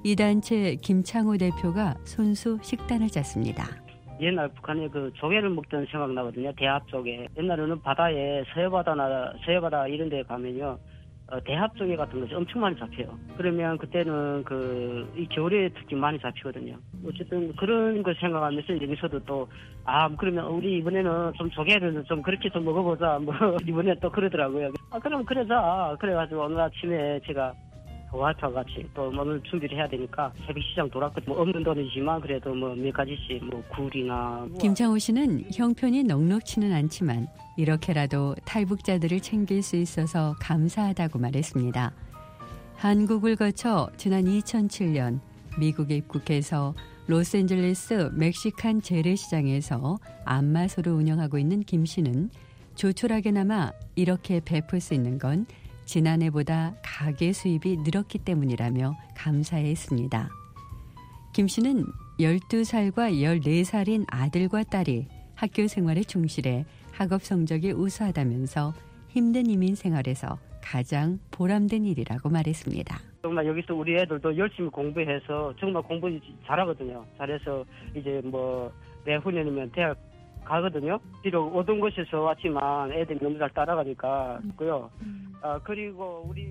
이 단체 김창호 대표가 손수 식단을 짰습니다. 옛날 북한에 그 조개를 먹던 생각나거든요. 대합 조개. 옛날에는 바다에 서해바다나 서해바다 이런 데 가면요. 어, 대합 조개 같은 것이 엄청 많이 잡혀요. 그러면 그때는 그 이 겨울에 특히 많이 잡히거든요. 어쨌든 그런 걸 생각하면서 여기서도 또 아 그러면 우리 이번에는 좀 조개를 좀 그렇게 좀 먹어보자. 뭐 이번에 또 그러더라고요. 아 그럼 그러자. 그래가지고 오늘 아침에 제가 도와줘 같이 또 오늘 준비를 해야 되니까 새벽시장 돌았거든요. 뭐 없는 돈이지만 그래도 뭐 몇 가지씩 뭐 굴이나. 김창호 씨는 형편이 넉넉치는 않지만 이렇게라도 탈북자들을 챙길 수 있어서 감사하다고 말했습니다. 한국을 거쳐 지난 이천칠 년 미국에 입국해서 로스앤젤레스 멕시칸 재래시장에서 안마소를 운영하고 있는 김 씨는 조촐하게나마 이렇게 베풀 수 있는 건 지난해보다 가게 수입이 늘었기 때문이라며 감사했습니다. 김 씨는 열두 살과 열네 살인 아들과 딸이 학교 생활에 충실해 학업 성적이 우수하다면서 힘든 이민 생활에서 가장 보람된 일이라고 말했습니다. 정말 여기서 우리 애들도 열심히 공부해서 정말 공부 잘하거든요. 잘해서 이제 뭐 내후년이면 대학 가거든요. 비록 어떤 곳에서 왔지만 애들이 너무 잘 따라가니까 있고요. 아 그리고 우리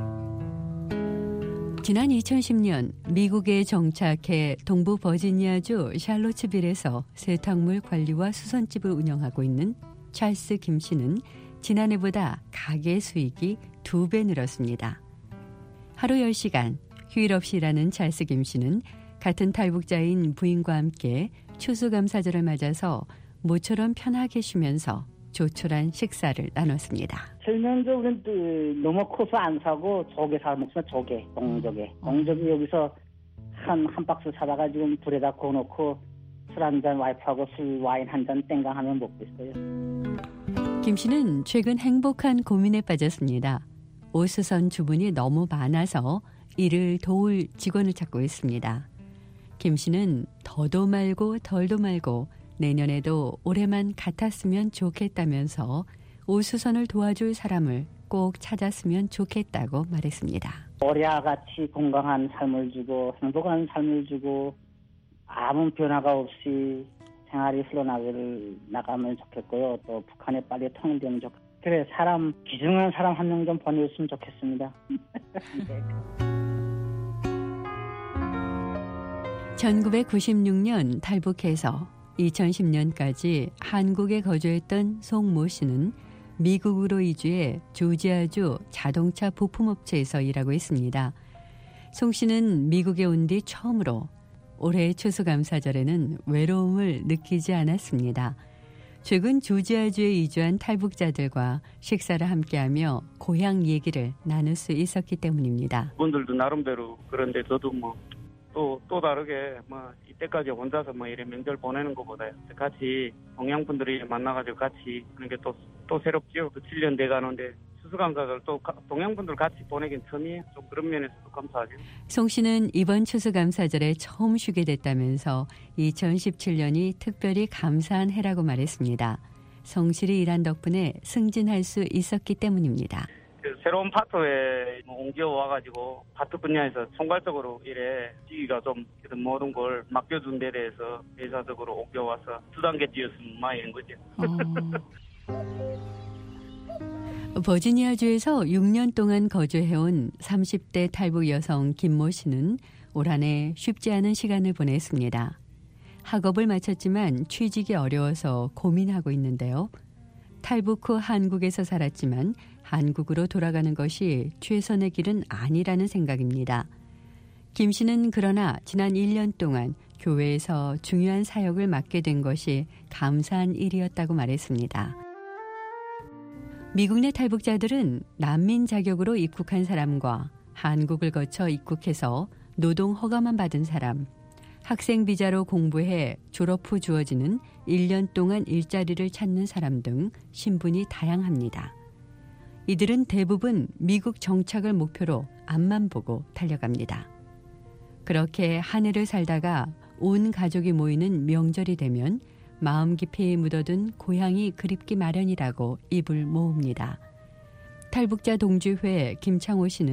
지난 이천십 년 미국에 정착해 동부 버지니아주 샬롯츠빌에서 세탁물 관리와 수선집을 운영하고 있는 찰스 김 씨는 지난해보다 가게 수익이 두 배 늘었습니다. 하루 열 시간 휴일 없이 일하는 찰스 김 씨는 같은 탈북자인 부인과 함께 추수감사절을 맞아서 모처럼 편하게 쉬면서 조촐한 식사를 나눴습니다. 설명도 우리는 너무 커서 안 사고 조개 사 먹으면 조개, 공조개. 공조개 여기서 한, 한 박스 사다가 지금 불에다 구워놓고 술 한 잔 와이프하고 술 와인 한 잔 땡강하면 먹고 있어요. 김 씨는 최근 행복한 고민에 빠졌습니다. 오수선 주문이 너무 많아서 이를 도울 직원을 찾고 있습니다. 김 씨는 더도 말고 덜도 말고 내년에도 올해만 같았으면 좋겠다면서 오수선을 도와줄 사람을 꼭 찾았으면 좋겠다고 말했습니다. 올해와 같이 건강한 삶을 주고 행복한 삶을 주고 아무 변화가 없이 생활이 흘러나가를 나가면 좋겠고요. 또 북한에 빨리 통일되면 좋겠고 그래 사람 기증한 사람 한 명 좀 보내줬으면 좋겠습니다. 천구백구십육 년 탈북해서 이천십 년까지 한국에 거주했던 송모 씨는 미국으로 이주해 조지아주 자동차 부품업체에서 일하고 있습니다. 송 씨는 미국에 온 뒤 처음으로 올해 추수감사절에는 외로움을 느끼지 않았습니다. 최근 조지아주에 이주한 탈북자들과 식사를 함께하며 고향 얘기를 나눌 수 있었기 때문입니다. 분들도 나름대로 그런데 저도 뭐 또, 또 다르게, 뭐, 이때까지 혼자서 뭐, 이래 명절 보내는 것보다 같이, 동양분들이 만나가지고 같이, 그런 게 또, 또 새롭지요. 또 칠 년 돼 가는데, 추수감사절 또 가, 동양분들 같이 보내긴 처음이에요. 좀 그런 면에서도 감사하죠. 송 씨는 이번 추수감사절에 처음 쉬게 됐다면서 이천십칠 년이 특별히 감사한 해라고 말했습니다. 성실히 일한 덕분에 승진할 수 있었기 때문입니다. 새로운 파트에 옮겨와가지고 파트 분야에서 총괄적으로 일에 지기가 좀 모든 걸 맡겨준 데 대해서 회사적으로 옮겨와서 두 단계 뛰었으면 많이 있는 거죠. 어. 버지니아주에서 육 년 동안 거주해온 삼십 대 탈북 여성 김모 씨는 올 한 해 쉽지 않은 시간을 보냈습니다. 학업을 마쳤지만 취직이 어려워서 고민하고 있는데요. 탈북 후 한국에서 살았지만 한국으로 돌아가는 것이 최선의 길은 아니라는 생각입니다. 김 씨는 그러나 지난 일 년 동안 교회에서 중요한 사역을 맡게 된 것이 감사한 일이었다고 말했습니다. 미국 내 탈북자들은 난민 자격으로 입국한 사람과 한국을 거쳐 입국해서 노동 허가만 받은 사람, 학생 비자로 공부해 졸업 후 주어지는 일 년 동안 일자리를 찾는 사람 등 신분이 다양합니다. 이들은 대부분 미국 정착을 목표로 앞만 보고 달려갑니다. 그렇게 한 해를 살다가 온 가족이 모이는 명절이 되면 마음 깊이 묻어둔 고향이 그립기 마련이라고 입을 모읍니다. 탈북자 동지회 김창호 씨는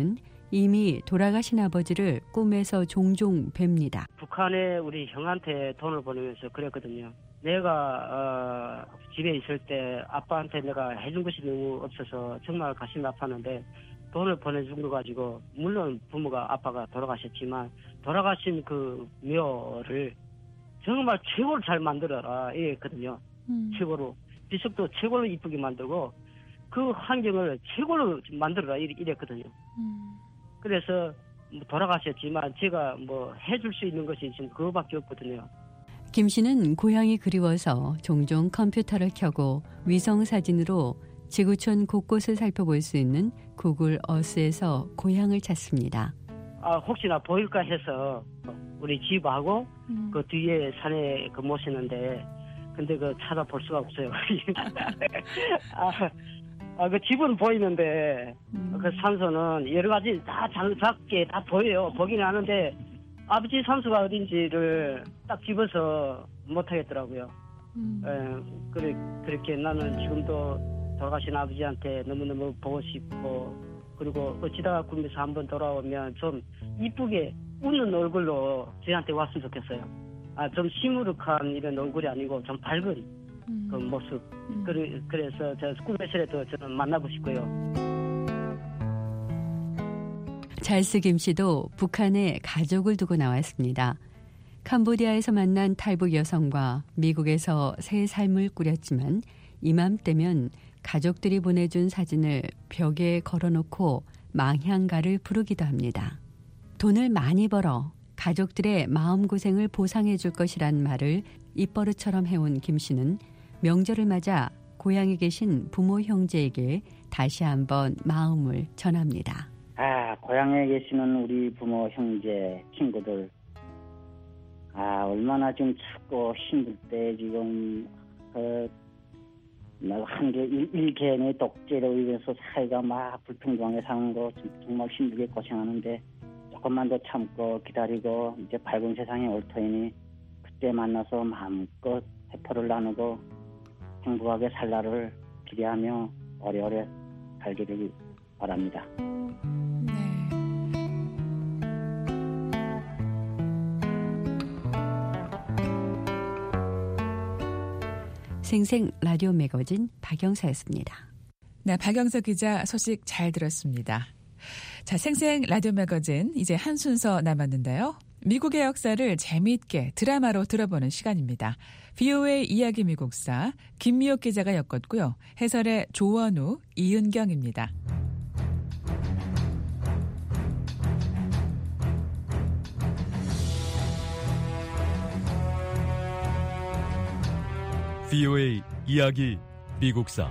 이미 돌아가신 아버지를 꿈에서 종종 뵙니다. 북한에 우리 형한테 돈을 보내면서 그랬거든요. 내가 어, 집에 있을 때 아빠한테 내가 해준 것이 너무 없어서 정말 가슴이 아팠는데 돈을 보내준 거 가지고 물론 부모가 아빠가 돌아가셨지만 돌아가신 그 묘를 정말 최고로 잘 만들어라 이랬거든요. 음. 최고로 비석도 최고로 이쁘게 만들고 그 환경을 최고로 만들어라 이랬거든요. 음. 그래서 돌아가셨지만 제가 뭐 해줄 수 있는 것이 지금 그거밖에 없거든요. 김 씨는 고향이 그리워서 종종 컴퓨터를 켜고 위성 사진으로 지구촌 곳곳을 살펴볼 수 있는 구글 어스에서 고향을 찾습니다. 아, 혹시나 보일까 해서 우리 집하고 음. 그 뒤에 산에 그 모시는데 근데 그 찾아볼 수가 없어요. 아, 아, 그 집은 보이는데 음. 그 산소는 여러 가지 다 작게 다 보여요. 보기는 하는데 아버지 산소가 어딘지를 딱 집어서 못 하겠더라고요. 음. 에, 그래, 그렇게 나는 지금도 돌아가신 아버지한테 너무너무 보고 싶고 그리고 어찌다가 꿈에서 한번 돌아오면 좀 이쁘게 웃는 얼굴로 저희한테 왔으면 좋겠어요. 아, 좀 시무룩한 이런 얼굴이 아니고 좀 밝은 음. 그 모습. 음. 그래, 그래서 저 꿈에서라도 저는 만나고 싶고요. 찰스 김 씨도 북한에 가족을 두고 나왔습니다. 캄보디아에서 만난 탈북 여성과 미국에서 새 삶을 꾸렸지만 이맘때면 가족들이 보내준 사진을 벽에 걸어놓고 망향가를 부르기도 합니다. 돈을 많이 벌어 가족들의 마음고생을 보상해 줄 것이란 말을 입버릇처럼 해온 김 씨는 명절을 맞아 고향에 계신 부모 형제에게 다시 한번 마음을 전합니다. 아, 고향에 계시는 우리 부모 형제 친구들 아, 얼마나 좀 춥고 힘들 때 지금 그 한개 일개인의 독재로 인해서 사회가 막 불평등하게 사는 거 정말 힘들게 고생하는데 조금만 더 참고 기다리고 이제 밝은 세상에 올 터이니 그때 만나서 마음껏 해포를 나누고 행복하게 살 날을 기대하며 오래오래 살기를 바랍니다. 생생 라디오 매거진 박영사였습니다. 네, 박영사 기자 소식 잘 들었습니다. 자, 생생 라디오 매거진 이제 한 순서 남았는데요. 미국의 역사를 재미있게 드라마로 들어보는 시간입니다. 브이오에이 이야기 미국사 김미옥 기자가 엮었고요. 해설의 조원우, 이은경입니다. 브이오에이 이야기 미국사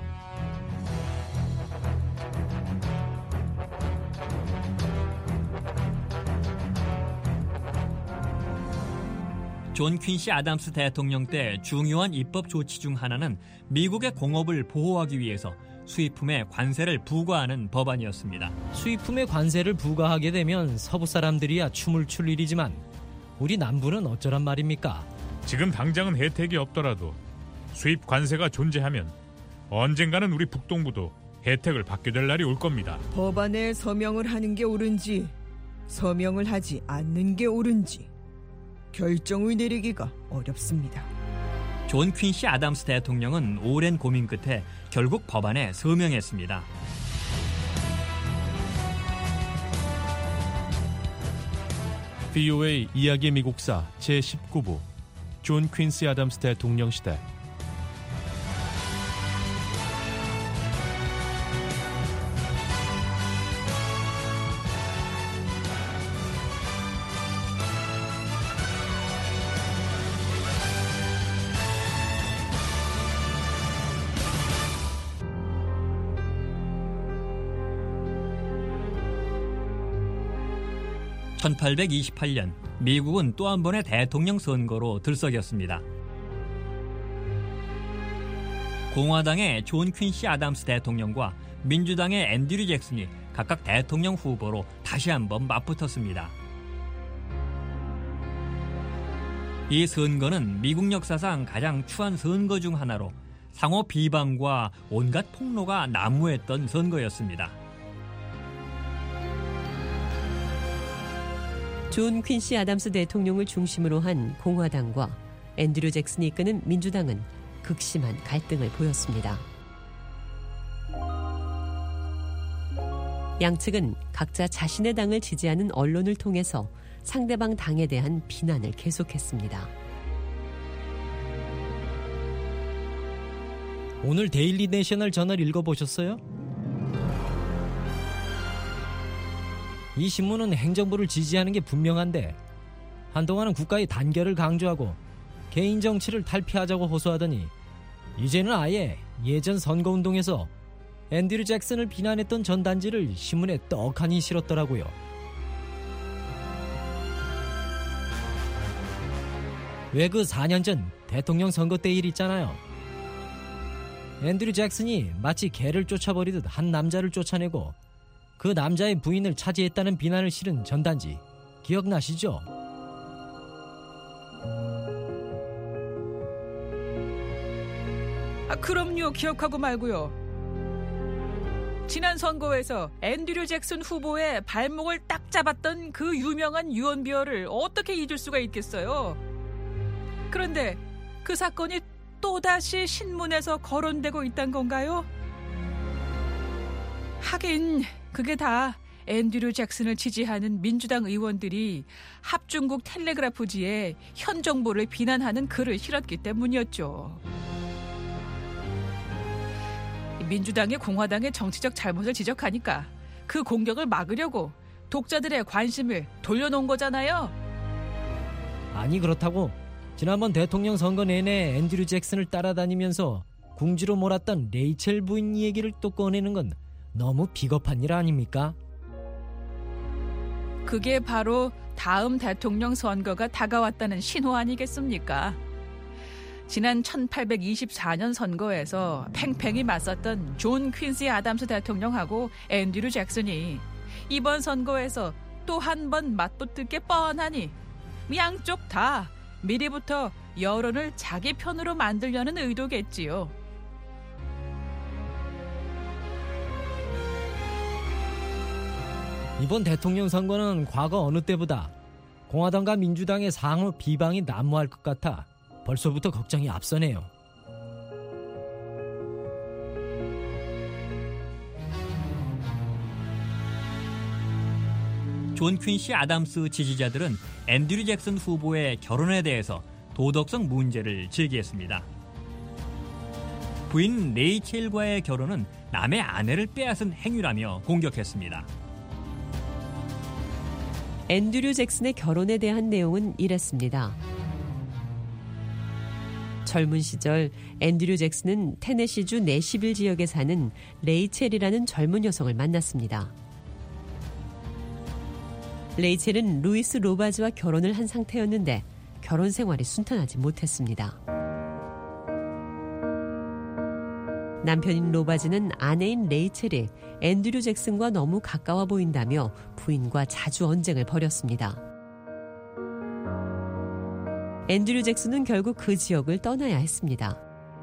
존 퀸시 아담스 대통령 때 중요한 입법 조치 중 하나는 미국의 공업을 보호하기 위해서 수입품에 관세를 부과하는 법안이었습니다. 수입품에 관세를 부과하게 되면 서부 사람들이야 춤을 출 일이지만 우리 남부는 어쩌란 말입니까? 지금 당장은 혜택이 없더라도 수입 관세가 존재하면 언젠가는 우리 북동부도 혜택을 받게 될 날이 올 겁니다. 법안에 서명을 하는 게 옳은지 서명을 하지 않는 게 옳은지 결정을 내리기가 어렵습니다. 존 퀸시 아담스 대통령은 오랜 고민 끝에 결국 법안에 서명했습니다. 브이오에이 이야기 미국사 제십구 부 존 퀸시 아담스 대통령 시대 천팔백이십팔 년 미국은 또 한 번의 대통령 선거로 들썩였습니다. 공화당의 존 퀸시 아담스 대통령과 민주당의 앤드류 잭슨이 각각 대통령 후보로 다시 한번 맞붙었습니다. 이 선거는 미국 역사상 가장 추한 선거 중 하나로 상호 비방과 온갖 폭로가 난무했던 선거였습니다. 존 퀸시 아담스 대통령을 중심으로 한 공화당과 앤드류 잭슨이 이끄는 민주당은 극심한 갈등을 보였습니다. 양측은 각자 자신의 당을 지지하는 언론을 통해서 상대방 당에 대한 비난을 계속했습니다. 오늘 데일리 내셔널 저널 읽어보셨어요? 이 신문은 행정부를 지지하는 게 분명한데 한동안은 국가의 단결을 강조하고 개인 정치를 탈피하자고 호소하더니 이제는 아예 예전 선거운동에서 앤드류 잭슨을 비난했던 전단지를 신문에 떡하니 실었더라고요. 왜 그 사 년 전 대통령 선거 때 일 있잖아요. 앤드류 잭슨이 마치 개를 쫓아버리듯 한 남자를 쫓아내고 그 남자의 부인을 차지했다는 비난을 실은 전단지 기억나시죠? 아, 그럼요. 기억하고 말고요. 지난 선거에서 앤드류 잭슨 후보의 발목을 딱 잡았던 그 유명한 유언비어를 어떻게 잊을 수가 있겠어요. 그런데 그 사건이 또다시 신문에서 거론되고 있단 건가요? 하긴 그게 다 앤드류 잭슨을 지지하는 민주당 의원들이 합중국 텔레그라프지에 현 정부를 비난하는 글을 실었기 때문이었죠. 민주당이 공화당의 정치적 잘못을 지적하니까 그 공격을 막으려고 독자들의 관심을 돌려놓은 거잖아요. 아니 그렇다고 지난번 대통령 선거 내내 앤드류 잭슨을 따라다니면서 궁지로 몰았던 레이첼 부인 얘기를 또 꺼내는 건 너무 비겁한 일 아닙니까? 그게 바로 다음 대통령 선거가 다가왔다는 신호 아니겠습니까? 지난 천팔백이십사 년 선거에서 팽팽히 맞섰던 존 퀸시 아담스 대통령하고 앤드류 잭슨이 이번 선거에서 또 한 번 맞붙을 게 뻔하니 양쪽 다 미리부터 여론을 자기 편으로 만들려는 의도겠지요. 이번 대통령 선거는 과거 어느 때보다 공화당과 민주당의 상호 비방이 난무할 것 같아 벌써부터 걱정이 앞서네요. 존 퀸시 아담스 지지자들은 앤드류 잭슨 후보의 결혼에 대해서 도덕성 문제를 제기했습니다. 부인 레이첼과의 결혼은 남의 아내를 빼앗은 행위라며 공격했습니다. 앤드류 잭슨의 결혼에 대한 내용은 이랬습니다. 젊은 시절 앤드류 잭슨은 테네시주 내시빌 지역에 사는 레이첼이라는 젊은 여성을 만났습니다. 레이첼은 루이스 로바즈와 결혼을 한 상태였는데 결혼 생활이 순탄하지 못했습니다. 남편인 로바즈는 아내인 레이첼이 앤드류 잭슨과 너무 가까워 보인다며 부인과 자주 언쟁을 벌였습니다. 앤드류 잭슨은 결국 그 지역을 떠나야 했습니다.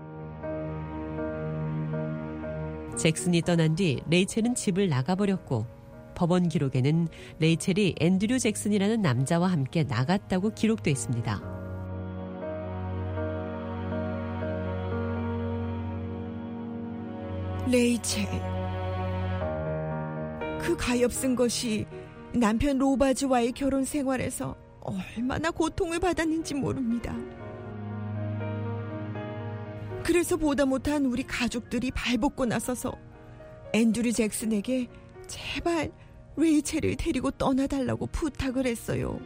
잭슨이 떠난 뒤 레이첼은 집을 나가버렸고 법원 기록에는 레이첼이 앤드류 잭슨이라는 남자와 함께 나갔다고 기록돼 있습니다. 레이첼, 그 가엾은 것이 남편 로바즈와의 결혼 생활에서 얼마나 고통을 받았는지 모릅니다. 그래서 보다 못한 우리 가족들이 발벗고 나서서 앤드류 잭슨에게 제발 레이첼을 데리고 떠나달라고 부탁을 했어요.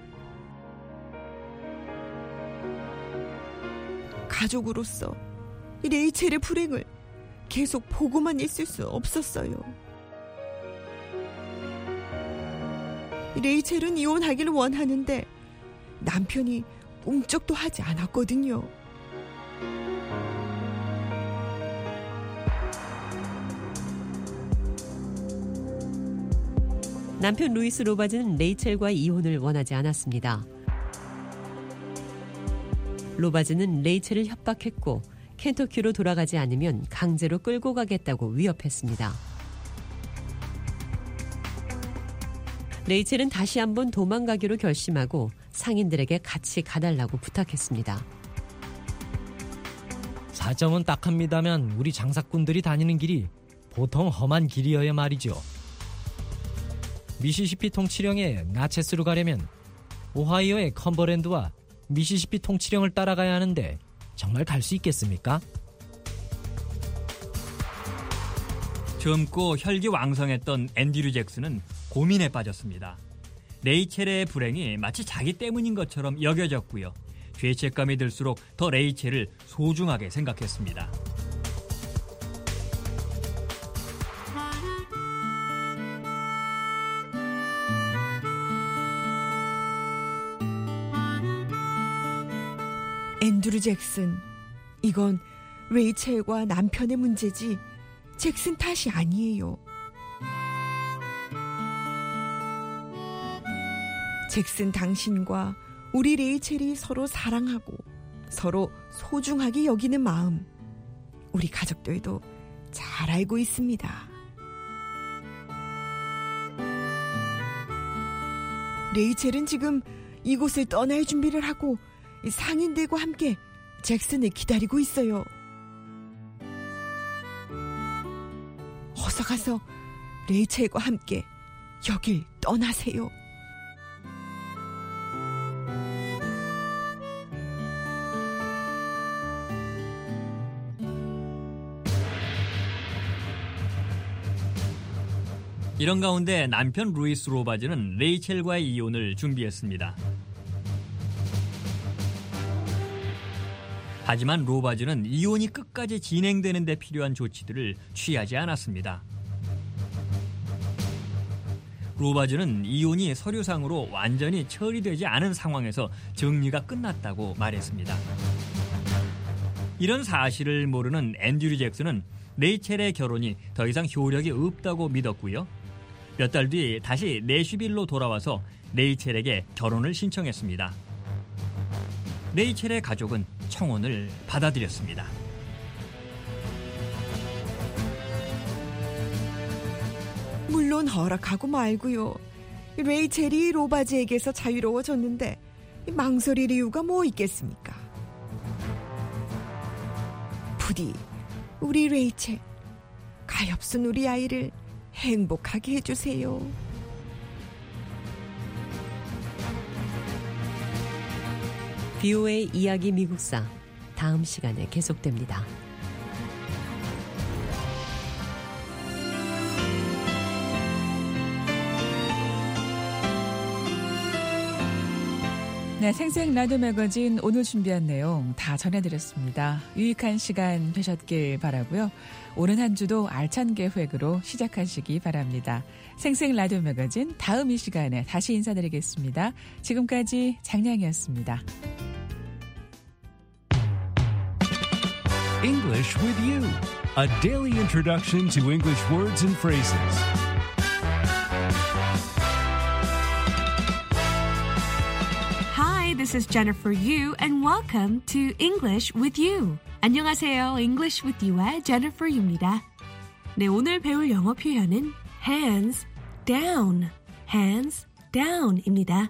가족으로서 레이첼의 불행을 계속 보고만 있을 수 없었어요. 레이첼은 이혼하기를 원하는데 남편이 뭉쩍도 하지 않았거든요. 남편 루이스 로바즈는 레이첼과의 이혼을 원하지 않았습니다. 로바즈는 레이첼을 협박했고 켄터키로 돌아가지 않으면 강제로 끌고 가겠다고 위협했습니다. 레이첼은 다시 한번 도망가기로 결심하고 상인들에게 같이 가달라고 부탁했습니다. 사정은 딱합니다만 우리 장사꾼들이 다니는 길이 보통 험한 길이어야 말이죠. 미시시피 통치령의 나체스로 가려면 오하이오의 컴버랜드와 미시시피 통치령을 따라가야 하는데 정말 갈 수 있겠습니까? 젊고 혈기왕성했던 앤드류 잭슨은 고민에 빠졌습니다. 레이첼의 불행이 마치 자기 때문인 것처럼 여겨졌고요. 죄책감이 들수록 더 레이첼을 소중하게 생각했습니다. 앤드류 잭슨, 이건 레이첼과 남편의 문제지 잭슨 탓이 아니에요. 잭슨 당신과 우리 레이첼이 서로 사랑하고 서로 소중하게 여기는 마음, 우리 가족들도 잘 알고 있습니다. 레이첼은 지금 이곳을 떠날 준비를 하고 상인들과 함께 잭슨을 기다리고 있어요. 어서 가서 레이첼과 함께 여길 떠나세요. 이런 가운데 남편 루이스 로바즈는 레이첼과의 이혼을 준비했습니다. 하지만 로바즈는 이혼이 끝까지 진행되는 데 필요한 조치들을 취하지 않았습니다. 로바즈는 이혼이 서류상으로 완전히 처리되지 않은 상황에서 정리가 끝났다고 말했습니다. 이런 사실을 모르는 앤드류 잭슨은 레이첼의 결혼이 더 이상 효력이 없다고 믿었고요. 몇 달 뒤 다시 내슈빌로 돌아와서 레이첼에게 결혼을 신청했습니다. 레이첼의 가족은 청혼을 받아들였습니다. 물론 허락하고 말고요. 레이첼이 로바즈에게서 자유로워졌는데 망설일 이유가 뭐 있겠습니까? 부디 우리 레이첼, 가엾은 우리 아이를 행복하게 해주세요. 비오에이 이야기 미국사, 다음 시간에 계속됩니다. 네, 생생 라디오 매거진 오늘 준비한 내용 다 전해드렸습니다. 유익한 시간 되셨길 바라고요. 오는 한 주도 알찬 계획으로 시작하시기 바랍니다. 생생 라디오 매거진 다음 이 시간에 다시 인사드리겠습니다. 지금까지 장량이었습니다. English with you. A daily introduction to English words and phrases. Hi, this is Jennifer Yu, and welcome to English with You. 안녕하세요. English with You의 Jennifer Yu입니다. 네, 오늘 배울 영어 표현은 hands down, hands down입니다.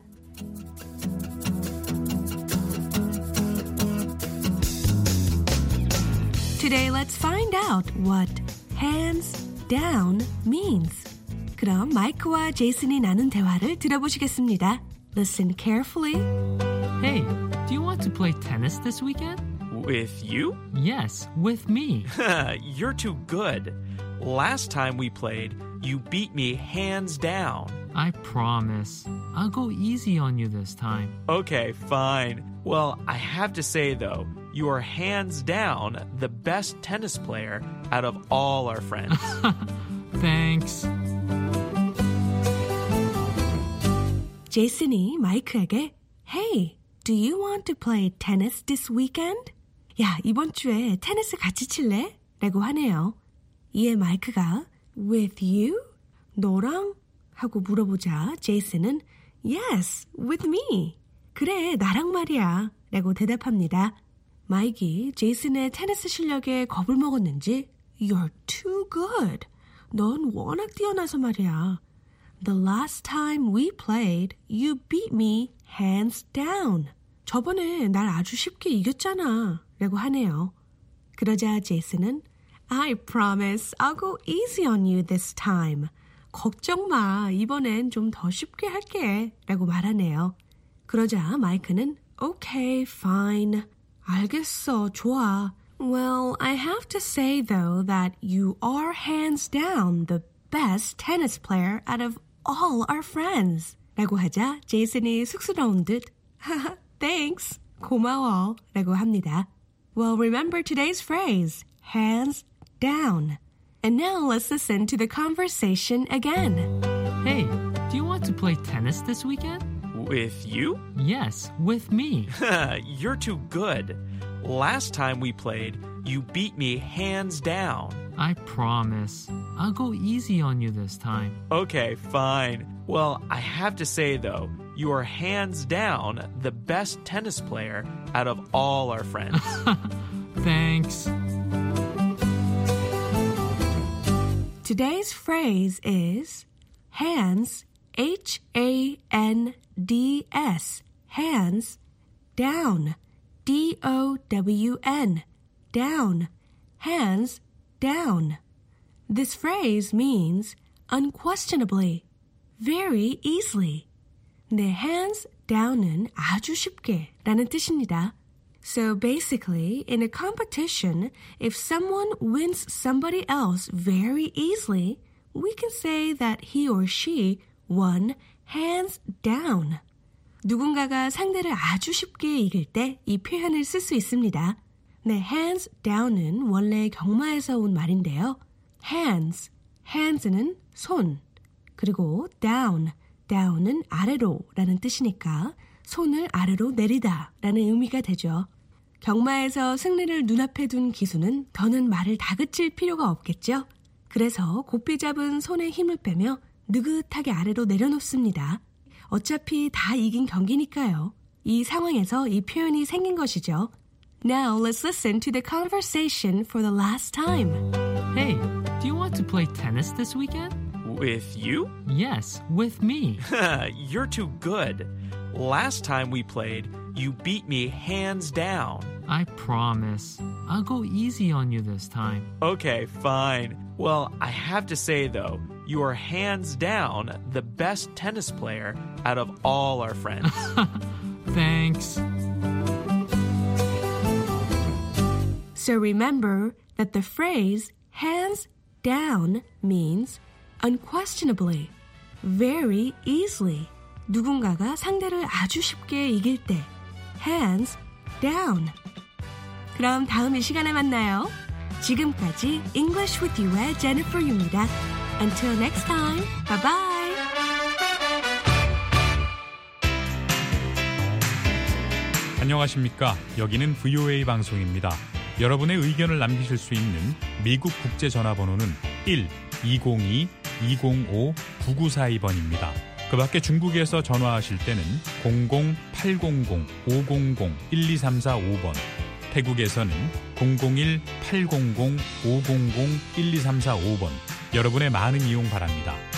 Today, let's find out what hands down means. 그럼 마이크와 제이슨이 나눈 대화를 들어보시겠습니다. Listen carefully. Hey, do you want to play tennis this weekend? With you? Yes, with me. You're too good. Last time we played, you beat me hands down. I promise. I'll go easy on you this time. Okay, fine. Well, I have to say though, you are hands down the best tennis player out of all our friends. Thanks. 제이슨이 마이크에게 Hey, do you want to play tennis this weekend? 야, 이번 주에 테니스 같이 칠래? 라고 하네요. 이에 마이크가 With you? 너랑? 하고 물어보자 제이슨은 Yes, with me. 그래, 나랑 말이야. 라고 대답합니다. 마이크이 제이슨의 테니스 실력에 겁을 먹었는지 You're too good. 넌 워낙 뛰어나서 말이야. The last time we played, you beat me hands down. 저번에 날 아주 쉽게 이겼잖아. 라고 하네요. 그러자 제이슨은 I promise I'll go easy on you this time. 걱정 마. 이번엔 좀 더 쉽게 할게. 라고 말하네요. 그러자 마이크는 Okay, fine. 알겠어. 좋아. Well, I have to say though that you are hands down the best tennis player out of all our friends. 라고 하자 제이슨이 쑥스러운 듯 Thanks. 고마워. 라고 합니다. Well, remember today's phrase, hands down. And now let's listen to the conversation again. Hey, do you want to play tennis this weekend? With you? Yes, with me. You're too good. Last time we played, you beat me hands down. I promise. I'll go easy on you this time. Okay, fine. Well, I have to say though, you are hands down the best tennis player out of all our friends. Thanks. Today's phrase is hands, H A N D S, hands, down, D O W N, down, hands, down. This phrase means unquestionably, very easily. 내 hands down은 아주 쉽게 라는 뜻입니다. So basically, in a competition, if someone wins somebody else very easily, we can say that he or she won hands down. 누군가가 상대를 아주 쉽게 이길 때 이 표현을 쓸 수 있습니다. 네, hands down은 원래 경마에서 온 말인데요. hands, hands는 손, 그리고 down, down은 아래로 라는 뜻이니까 손을 아래로 내리다 라는 의미가 되죠. 경마에서 승리를 눈앞에 둔 기수는 더는 말을 다그칠 필요가 없겠죠. 그래서 고삐 잡은 손에 힘을 빼며 느긋하게 아래로 내려놓습니다. 어차피 다 이긴 경기니까요. 이 상황에서 이 표현이 생긴 것이죠. Now let's listen to the conversation for the last time. Hey, do you want to play tennis this weekend? With you? Yes, with me. You're too good. Last time we played, you beat me hands down. I promise. I'll go easy on you this time. Okay, fine. Well, I have to say though, you are hands down the best tennis player out of all our friends. Thanks. So remember that the phrase hands down means unquestionably, very easily. 누군가가 상대를 아주 쉽게 이길 때 hands down. 그럼 다음 이 시간에 만나요. 지금까지 English with You의 Jennifer Yu입니다. Until next time, bye bye. 안녕하십니까. 여기는 브이오에이 방송입니다. 여러분의 의견을 남기실 수 있는 미국 국제 전화번호는 일 이공이 이공오 구구사이 번입니다. 그 밖에 중국에서 전화하실 때는 공공 팔공공 오공공 일이삼사오 번, 태국에서는 공공일 팔공공 오공공 일이삼사오 번, 여러분의 많은 이용 바랍니다.